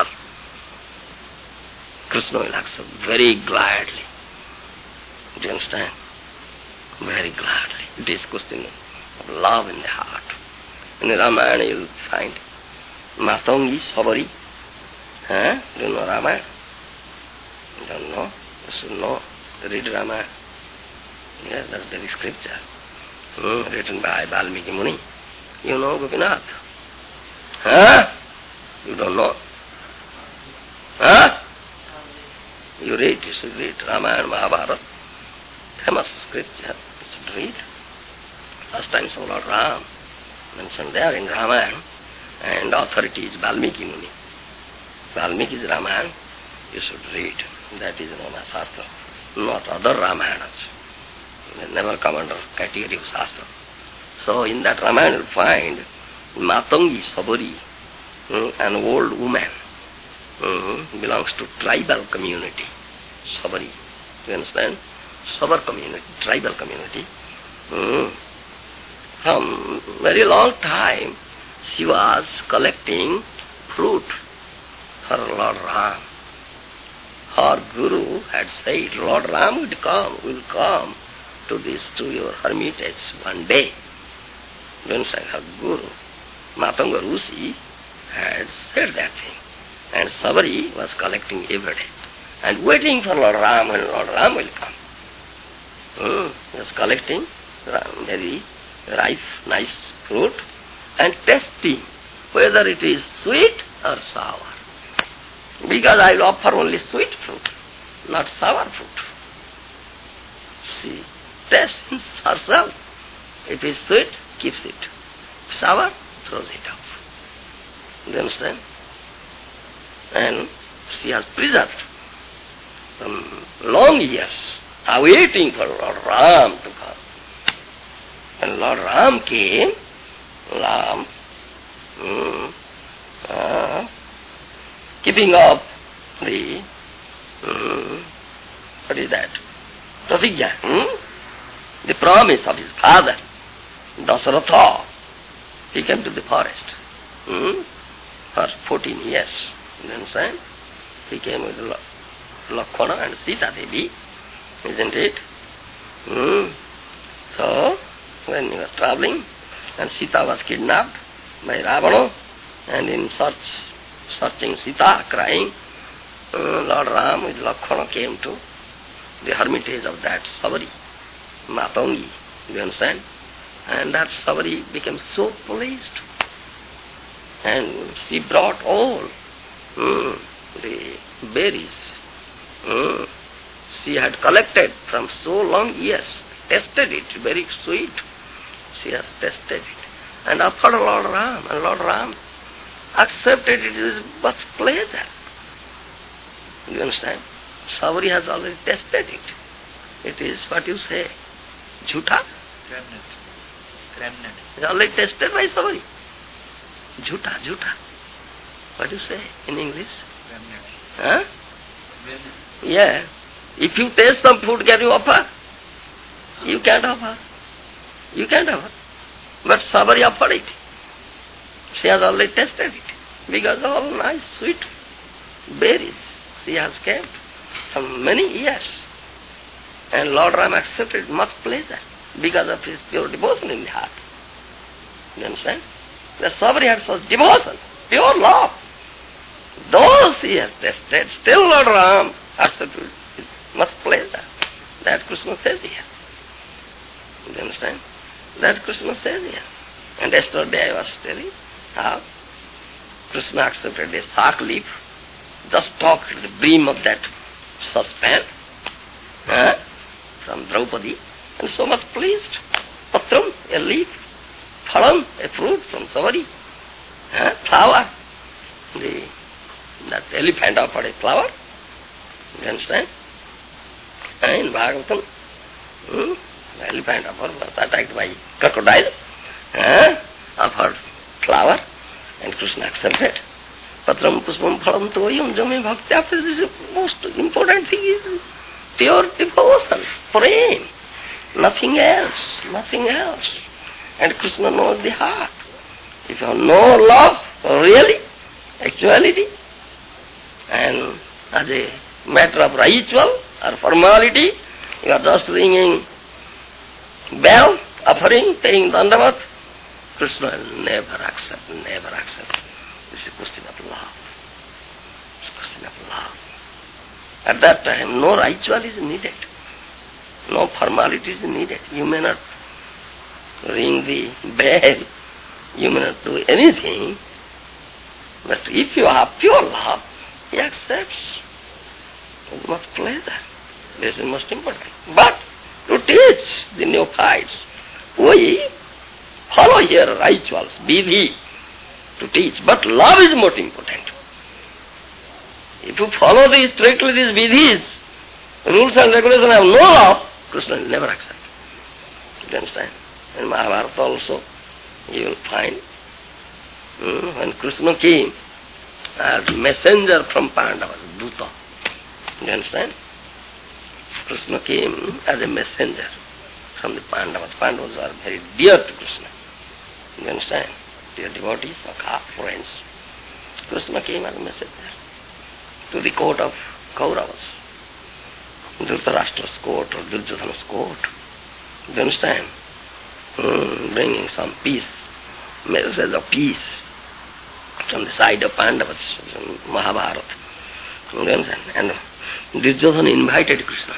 Krishna will accept very gladly. Do you understand? Very gladly. It is question of love in the heart. In the Ramayana you will find Matangi, Sabari. Do you know Ramayana? You don't know? You should know. Read Ramayana. Yes, that's the scripture. Written by Valmiki Muni. You know Gopinath? You don't know? You should read Ramayana, Mahabharata. Famous scripture. You should read. Last time so Lord Ram mentioned there in Ramayana, and authority is Valmiki Muni. Valmiki's Ramayana you should read. That is known as Shastra, not other Ramayanas. They never come under category of Shastra. So in that Ramayana you find Matangi Sabari, an old woman, belongs to tribal community. Sabari, you understand? Sabar community, tribal community. From very long time she was collecting fruit for Lord Ram. Her Guru had said, Lord Ram will come to your hermitage one day. You understand? Her Guru, Matanga Rusi, had said that thing. And Sabari was collecting every day and waiting for Lord Ram, and Lord Ram will come. He was collecting very ripe, nice fruit and testing whether it is sweet or sour. Because I will offer only sweet fruit, not sour fruit. She tests herself. If it is sweet, keeps it. Sour, throws it off. You understand? And she has preserved from long years, awaiting for Lord Ram to come. When Lord Ram came, keeping up the, what is that? Pratigya, the promise of his father, Dasaratha. He came to the forest for 14 years. You understand? He came with Lakshmana and Sita Devi, isn't it? So, when he was traveling, and Sita was kidnapped by Ravana, and in searching Sita, crying, Lord Ram with Lakshmana came to the hermitage of that Sabari, Matangi, you understand? And that Sabari became so pleased. And she brought all the berries she had collected from so long years, tested it, very sweet. She has tested it and offered Lord Ram, and Lord Ram accepted it with much pleasure. You understand? Sabari has already tested it. It is what you say, jhuta? Remnant. It is already tested by Sabari. Jhuta. What do you say in English? Yeah. If you taste some food, can you offer? You can't offer. You can't offer. But Sabari offered it. She has already tasted it. Because all nice, sweet berries she has kept for many years. And Lord Ram accepted much pleasure because of his pure devotion in the heart. You understand? The Sabari had such devotion, pure love. Though she has tested, still Lord Ram accepted with much pleasure. That Krishna says here. You understand? That Krishna says here. And yesterday I was telling how Krishna accepted a sak leaf, just took the brim of that saucepan from Draupadi, and so much pleased. Patram, a leaf. Phalam, a fruit from Sabari. Flower. That elephant offered a flower. You understand? In Bhagavatam, the elephant offered was attacked by crocodile. Offered flower, and Krishna accepted. Patram puspam phalam toyam jame bhakti. After this, the most important thing is pure devotion, praying. Nothing else, nothing else. And Krishna knows the heart. If you have no love, really, actuality, and as a matter of ritual or formality, you are just ringing bell, offering, paying dandavat, Krishna will never accept, never accept. This is a question of love. It's a question of love. At that time, no ritual is needed. No formality is needed. You may not ring the bell. You may not do anything. But if you have pure love, he accepts with much pleasure. This is most important. But to teach the neophytes, we follow here rituals, vidhi, to teach. But love is most important. If you follow strictly these vidhis, rules and regulations have no love, Krishna will never accept. You understand? In Mahabharata also, you will find when Krishna came as messenger from Pandavas, Duta. You understand? Krishna came as a messenger from the Pandavas. Pandavas are very dear to Krishna. You understand? Dear devotees, friends. Krishna came as a messenger to the court of Kauravas, Dhritarashtra's court or Duryodhana's court. You understand? Bringing some peace, message of peace from the side of Pandavas, from Mahabharata. You understand? And Duryodhana invited Krishna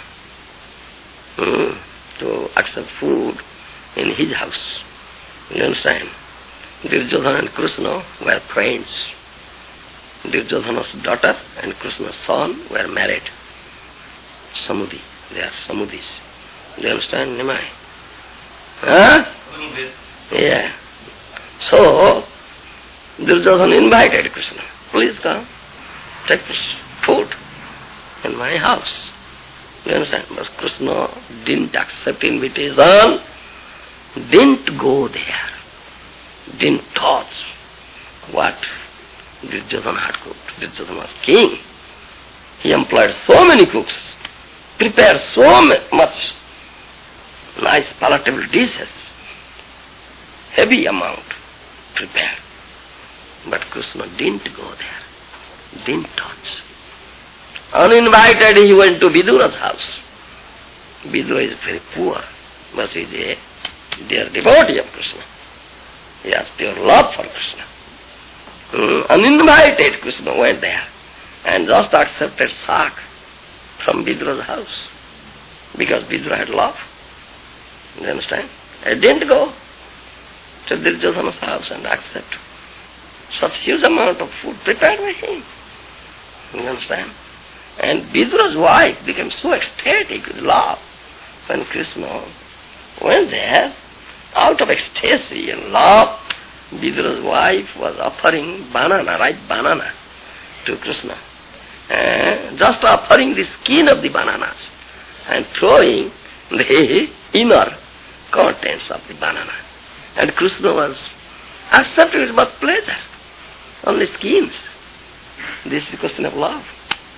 to accept food in his house. You understand? Duryodhana and Krishna were friends. Duryodhana's daughter and Krishna's son were married. Samudhi. They are Samudhis. Do you understand, Nimai? Huh? Yeah. So, Duryodhana invited Krishna. Please come. Take this food in my house. You understand? But Krishna didn't accept invitation. Didn't go there. Didn't touch what Duryodhana had cooked. Duryodhana was king. He employed so many cooks, prepared so much nice palatable dishes, heavy amount prepared. But Krishna didn't go there, didn't touch. Uninvited he went to Vidura's house. Vidura is very poor, but he is a dear devotee of Krishna. He has pure love for Krishna. Uninvited Krishna went there and just accepted sak from Vidura's house because Vidura had love. You understand? I didn't go to Duryodhana's house and accept such huge amount of food prepared by him. You understand? And Vidura's wife became so ecstatic with love when Krishna went there. Out of ecstasy and love, Vidura's wife was offering banana, ripe banana, to Krishna. Just offering the skin of the bananas and throwing the inner contents of the banana. And Krishna was accepted with much pleasure. Only skins. This is a question of love.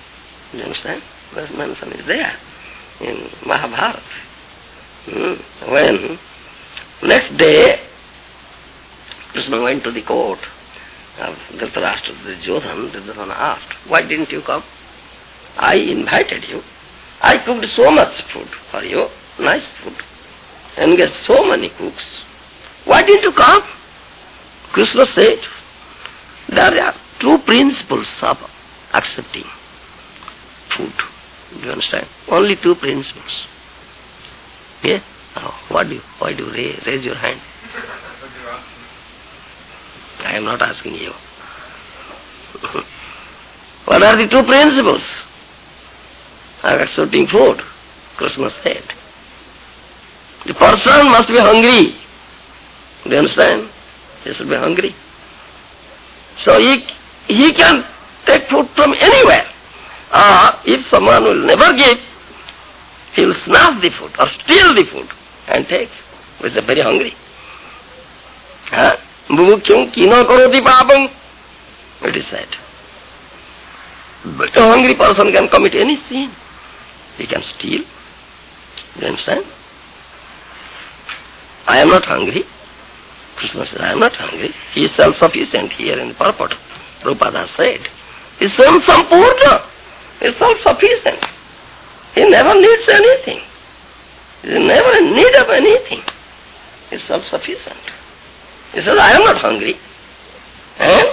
You understand? That mention is there in Mahabharata. When next day Krishna went to the court of Dhritarashtra, Duryodhana asked, "Why didn't you come? I invited you. I cooked so much food for you, nice food, and get so many cooks. Why didn't you come?" Krishna said, there are two principles of accepting food. Do you understand? Only two principles. Yeah? Oh, why do you raise your hand? I am not asking you. What are the two principles of accepting food? Krishna said, the person must be hungry. Do you understand? He should be hungry. So he can take food from anywhere. Or if someone will never give, he will snatch the food or steal the food and take. He is very hungry. Bhukhyam kino karoti papam, it is said. But a hungry person can commit any sin. He can steal. Do you understand? I am not hungry. Krishna says, I am not hungry. He is self-sufficient here in the purport. Prabhupada said, he is Sampurna. He is self-sufficient. He never needs anything. He is never in need of anything. He is self-sufficient. He says, I am not hungry. And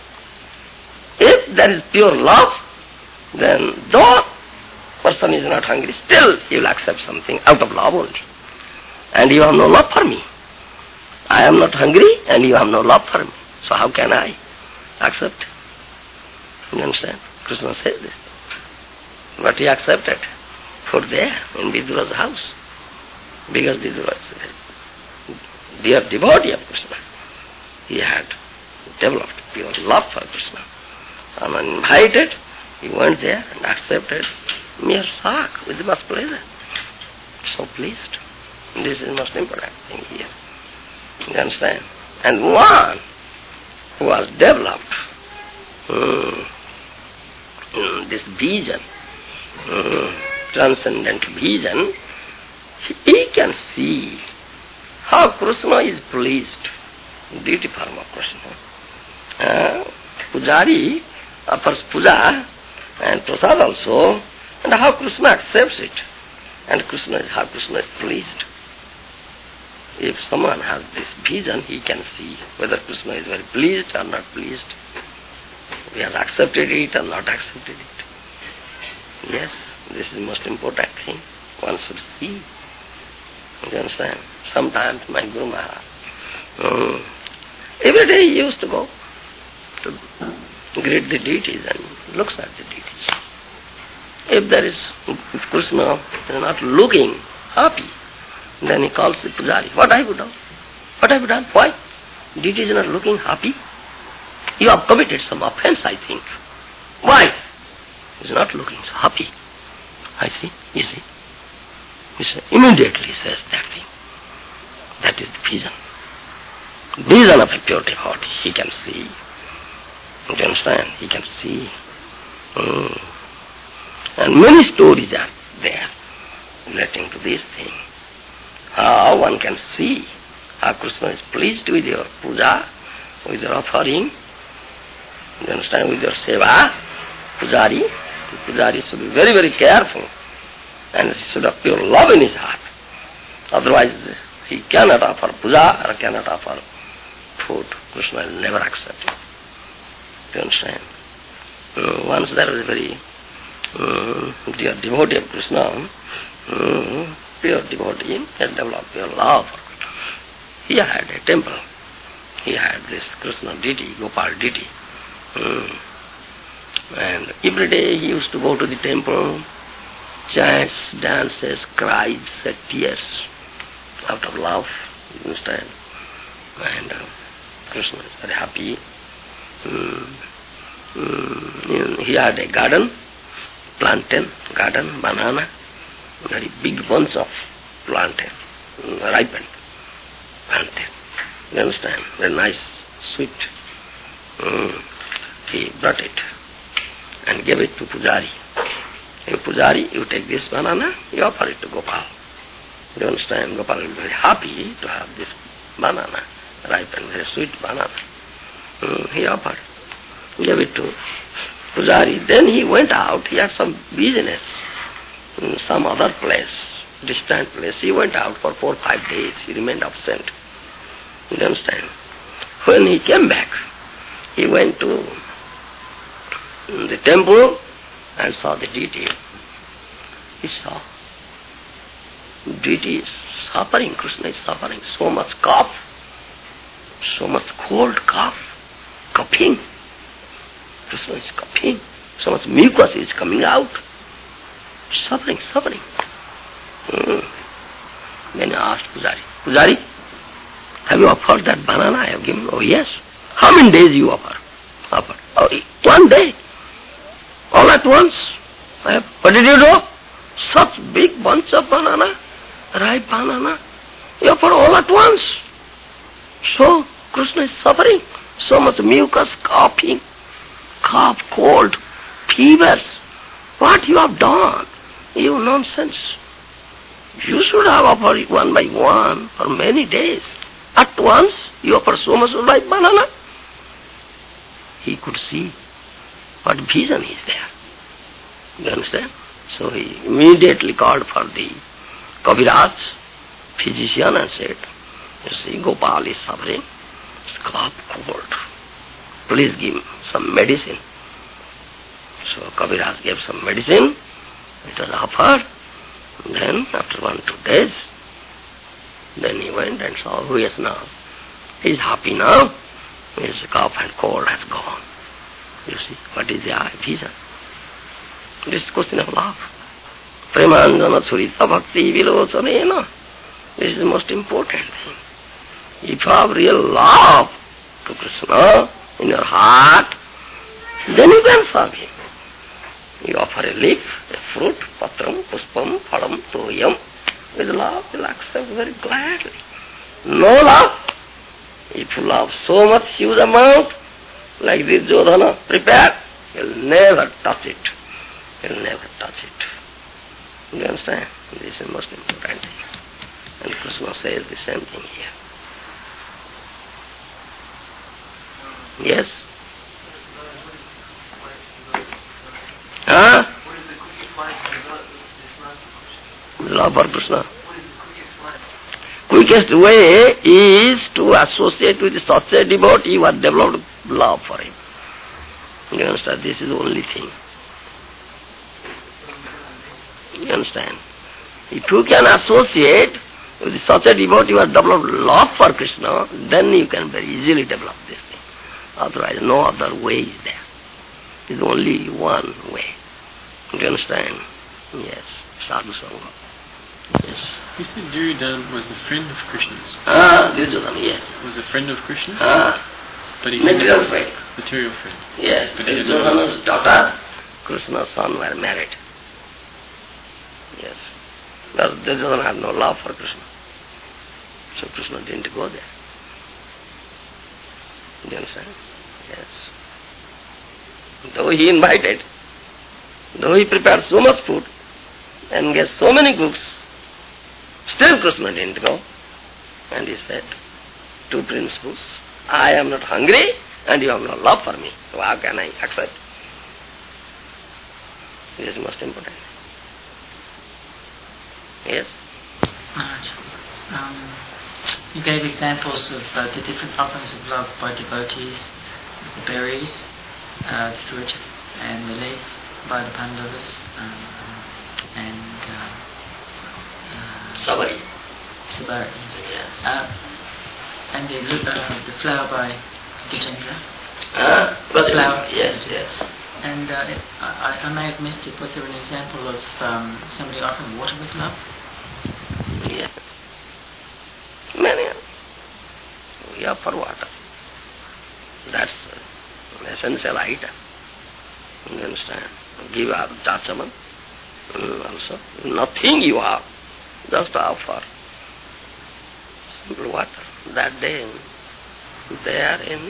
if there is pure love, then though person is not hungry, still he will accept something out of love only. And you have no love for me. I am not hungry and you have no love for me. So how can I accept? You understand? Krishna said this. But he accepted food there in Vidura's house. Because Vidura is a dear devotee of Krishna. He had developed pure love for Krishna. And when invited, he went there and accepted mere sak with much pleasure. So pleased. This is the most important thing here. You understand? And one who has developed this vision, transcendental vision, he can see how Krishna is pleased. Deity form of Krishna. Pujari offers puja and prasad also, and how Krishna accepts it. And how Krishna is pleased. If someone has this vision, he can see whether Krishna is very pleased or not pleased. He has accepted it or not accepted it. Yes, this is the most important thing. One should see. You understand? Sometimes my Guru Maharaj, every day he used to go to greet the deities and looks at the deities. If Krishna is not looking happy, then he calls the pujari. What have you done? What have you done? Why? Deity is not looking happy. You have committed some offense, I think. Why? He is not looking so happy. I see. You see. Immediately says that thing. That is the vision. Vision of a pure devotee. He can see. You understand? He can see. And many stories are there relating to this thing. How one can see how Krishna is pleased with your puja, with your offering. You understand? With your seva, pujari. The pujari should be very, very careful. And he should have pure love in his heart. Otherwise, he cannot offer puja or cannot offer food. Krishna will never accept it. You understand? Once there was a very dear devotee of Krishna, pure devotee, he had developed pure love for Krishna. He had a temple. He had this Krishna deity, Gopal deity. And every day he used to go to the temple, chants, dances, cries, shed tears out of love. You understand? And Krishna is very happy. He had a garden, plantain garden, banana, very big bunch of plantain, ripened plantain. You understand? Very nice, sweet. He brought it and gave it to Pujari. You Pujari, you take this banana, you offer it to Gopal. You understand? Gopal will be very happy to have this banana, ripe and very sweet banana. He offered, gave it to Pujari. Then he went out, he had some business in some other place, distant place. He went out for 4 or 5 days, he remained absent. You understand? When he came back, he went to the temple and saw the deity. He saw deity is suffering, Krishna is suffering, so much cough, so much cold cough, coughing. Krishna is coughing, so much mucus is coming out. Suffering. Then he asked Pujari, have you offered that banana I have given? Oh yes. How many days you offer? Oh, 1 day. All at once. What did you do? Such big bunch of banana, ripe banana. You offer all at once. So Krishna is suffering. So much mucus, coughing, cough, cold, fevers. What you have done? You nonsense. You should have offered one by one for many days. At once you offer so much ripe banana. He could see what vision is there. You understand? So he immediately called for the Kaviraj, physician, and said, you see, Gopal is suffering, his cough, cold. Please give him some medicine. So Kaviraj gave some medicine. It was offered. Then after 1 or 2 days, then he went and saw who is now. He is happy now. His cough and cold has gone. You see, what is the vision? This is question of love. Premanjana churita bhakti vilochanena. This is the most important thing. If you have real love to Krishna in your heart, then you can serve him. You offer a leaf, a fruit, patram, puspam, phalam, toyam. With love, he will accept very gladly. No love. If you love so much huge amount, like this Jodhana prepared, he will never touch it. He will never touch it. You understand? This is the most important thing. And Krishna says the same thing here. Yes? Huh? Love for Krishna. Quickest way is to associate with such a devotee who has developed love for him. You understand? This is the only thing. You understand? If you can associate with such a devotee who has developed love for Krishna, then you can very easily develop this thing. Otherwise, no other way is there. There is only one way. You understand? Yes. Sadhu Sangha. Yes. You said Duryodhana was a friend of Krishna's. Duryodhana, yes. Was a friend of Krishna's? But he material friend. Material friend. Yes. Duryodhana's daughter, Krishna's son were married. Yes. But Duryodhana had no love for Krishna. So Krishna didn't go there. Do you understand? Yes. Though he invited, though he prepared so much food and gave so many cooks, still Krishna didn't go. And he said, 2 principles. I am not hungry and you have no love for me. So how can I accept? This is most important. Yes? You gave examples of the different offerings of love by devotees, the berries, the fruit and the leaf by the Pandavas, and Sabari. Sabari, Yes. and the flower by Gajendra. But flower. Yes. And I may have missed it. Was there an example of somebody offering water with love? Yes. Many. We offer water. That's an essential item. You understand? Give up Chachaman also. Nothing you have. Just offer simple water. That day, there in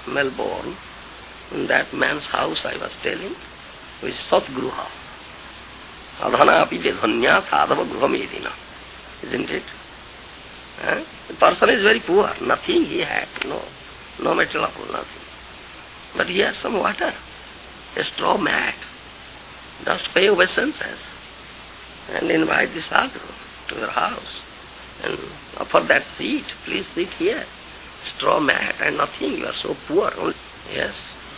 Melbourne, in that man's house I was telling, which is Satgruha. Adhana api dhanya sadhava gruhamedina. Isn't it? The person is very poor, nothing he had, no material, nothing. But he has some water, a straw mat. Just pay obeisances and invite the sadhu to your house and offer that seat. Please sit here. Straw mat and nothing. You are so poor. Yes.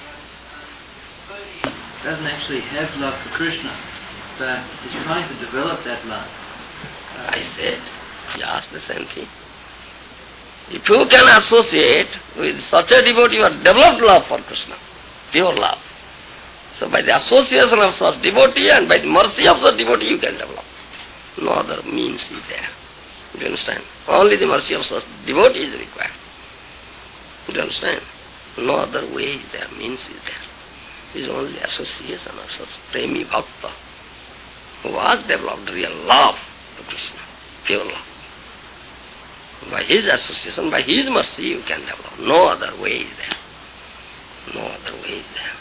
Doesn't actually have love for Krishna, but is trying to develop that love. I said, he asked the same thing. If you can associate with such a devotee, you have developed love for Krishna, pure love. So by the association of such devotee and by the mercy of such devotee, you can develop. No other means is there. Do you understand? Only the mercy of such devotee is required. Do you understand? No other way is there, means is there. It is only association of such premi bhakta who has developed real love to Krishna, pure love. By his association, by his mercy, you can develop. No other way is there. No other way is there.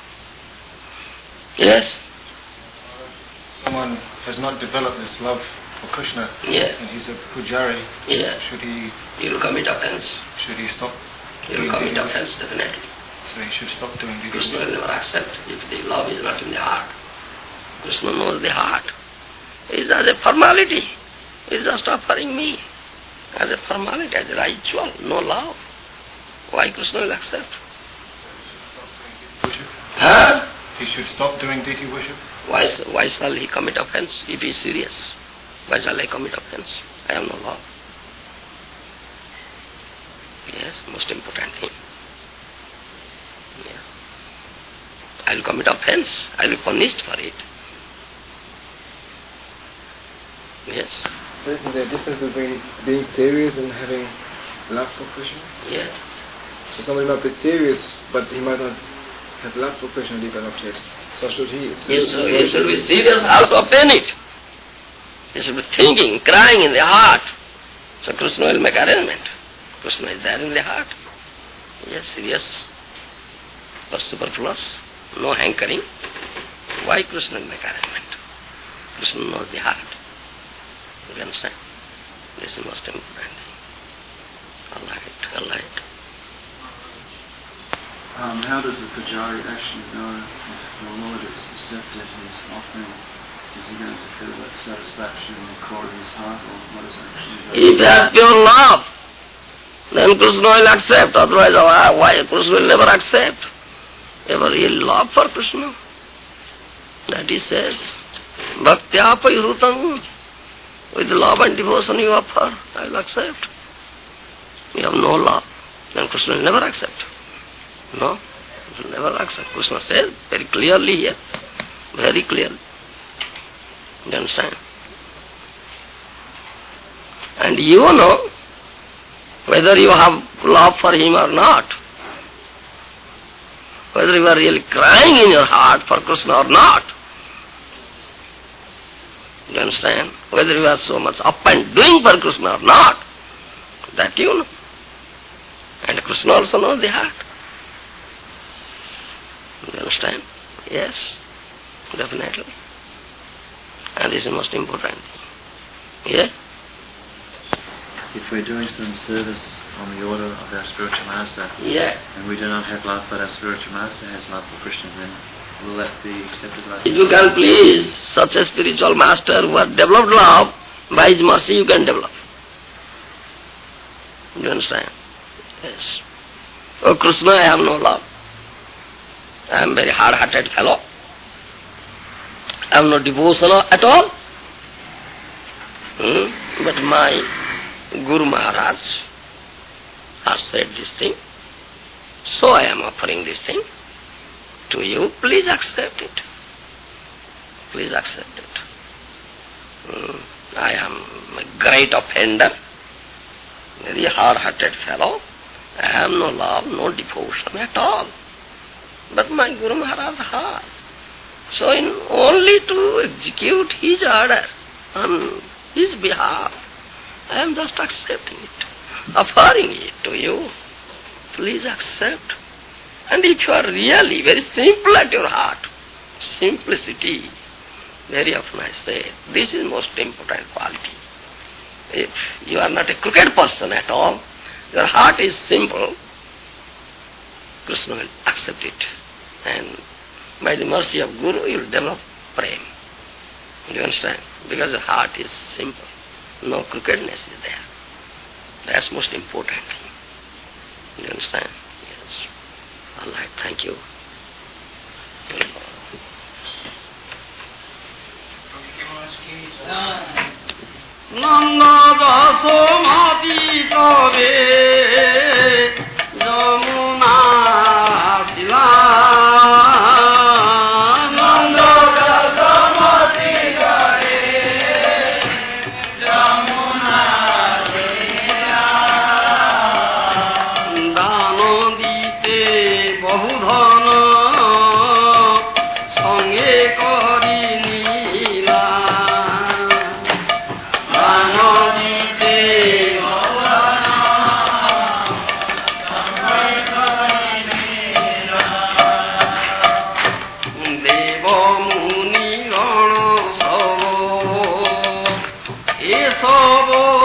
Yes? Someone has not developed this love for Krishna, and he's a pujari. Should he? He will commit offense. Should he stop? He will commit offense, definitely. So he should stop doing this. Krishna will never accept if the love is not in the heart. Krishna knows the heart. It is as a formality. He is just offering me as a formality, as a ritual, no love. Why Krishna will accept? Huh? He should stop doing deity worship? Why shall he commit offense if he is serious? Why shall I commit offense? I have no love. Yes, most important thing. Yes. I will commit offense. I will be punished for it. Yes. Isn't there a difference between being serious and having love for Krishna? Yes. So somebody might be serious, but he might not have love for Krishna developed yet. So should he? He should be serious how to obtain it. He should be thinking, crying in the heart. So Krishna will make arrangement. Krishna is there in the heart. Yes, serious, but superfluous, no hankering. Why Krishna will make arrangement? Krishna knows the heart. You understand? This is most important. All right. How does the pujari actually know if the Lord has accepted his offering? Is he going to feel that satisfaction in the core of his heart, or what is actually? If he has pure love, then Krishna will accept. Otherwise, why Krishna will never accept? Ever real love for Krishna? That he says, Bhaktya paihrutam. With love and devotion you offer, I will accept. You have no love, then Krishna will never accept. No, he will never accept. Krishna says very clearly here, very clearly. You understand? And you know whether you have love for him or not, whether you are really crying in your heart for Krishna or not. You understand? Whether you are so much up and doing for Krishna or not, that you know. And Krishna also knows the heart. You understand? Yes, definitely. And this is the most important thing. Yeah? If we're doing some service on the order of our spiritual master, and we do not have love, but our spiritual master has love for Krishna, then will that be accepted by? If you can please such a spiritual master who has developed love, by his mercy you can develop. You understand? Yes. Oh Krishna, I have no love. I am very hard-hearted fellow. I have no devotion at all. But my Guru Maharaj has said this thing. So I am offering this thing to you. Please accept it. Please accept it. I am a great offender, very hard-hearted fellow. I have no love, no devotion at all. But my Guru Maharaj has. So only to execute his order on his behalf, I am just accepting it, offering it to you. Please accept. And if you are really very simple at your heart, simplicity, Very often I say, this is most important quality. If you are not a crooked person at all, your heart is simple, Krishna will accept it. And by the mercy of Guru, you will develop prema. You understand? Because the heart is simple. No crookedness is there. That's most important thing. You understand? Yes. All right, thank you. Nanda Dasomati Kabe Jamuna Sila Nanda Dasomati Kabe Jamuna Sila Dano dite bahudhana sange kari nila Sabo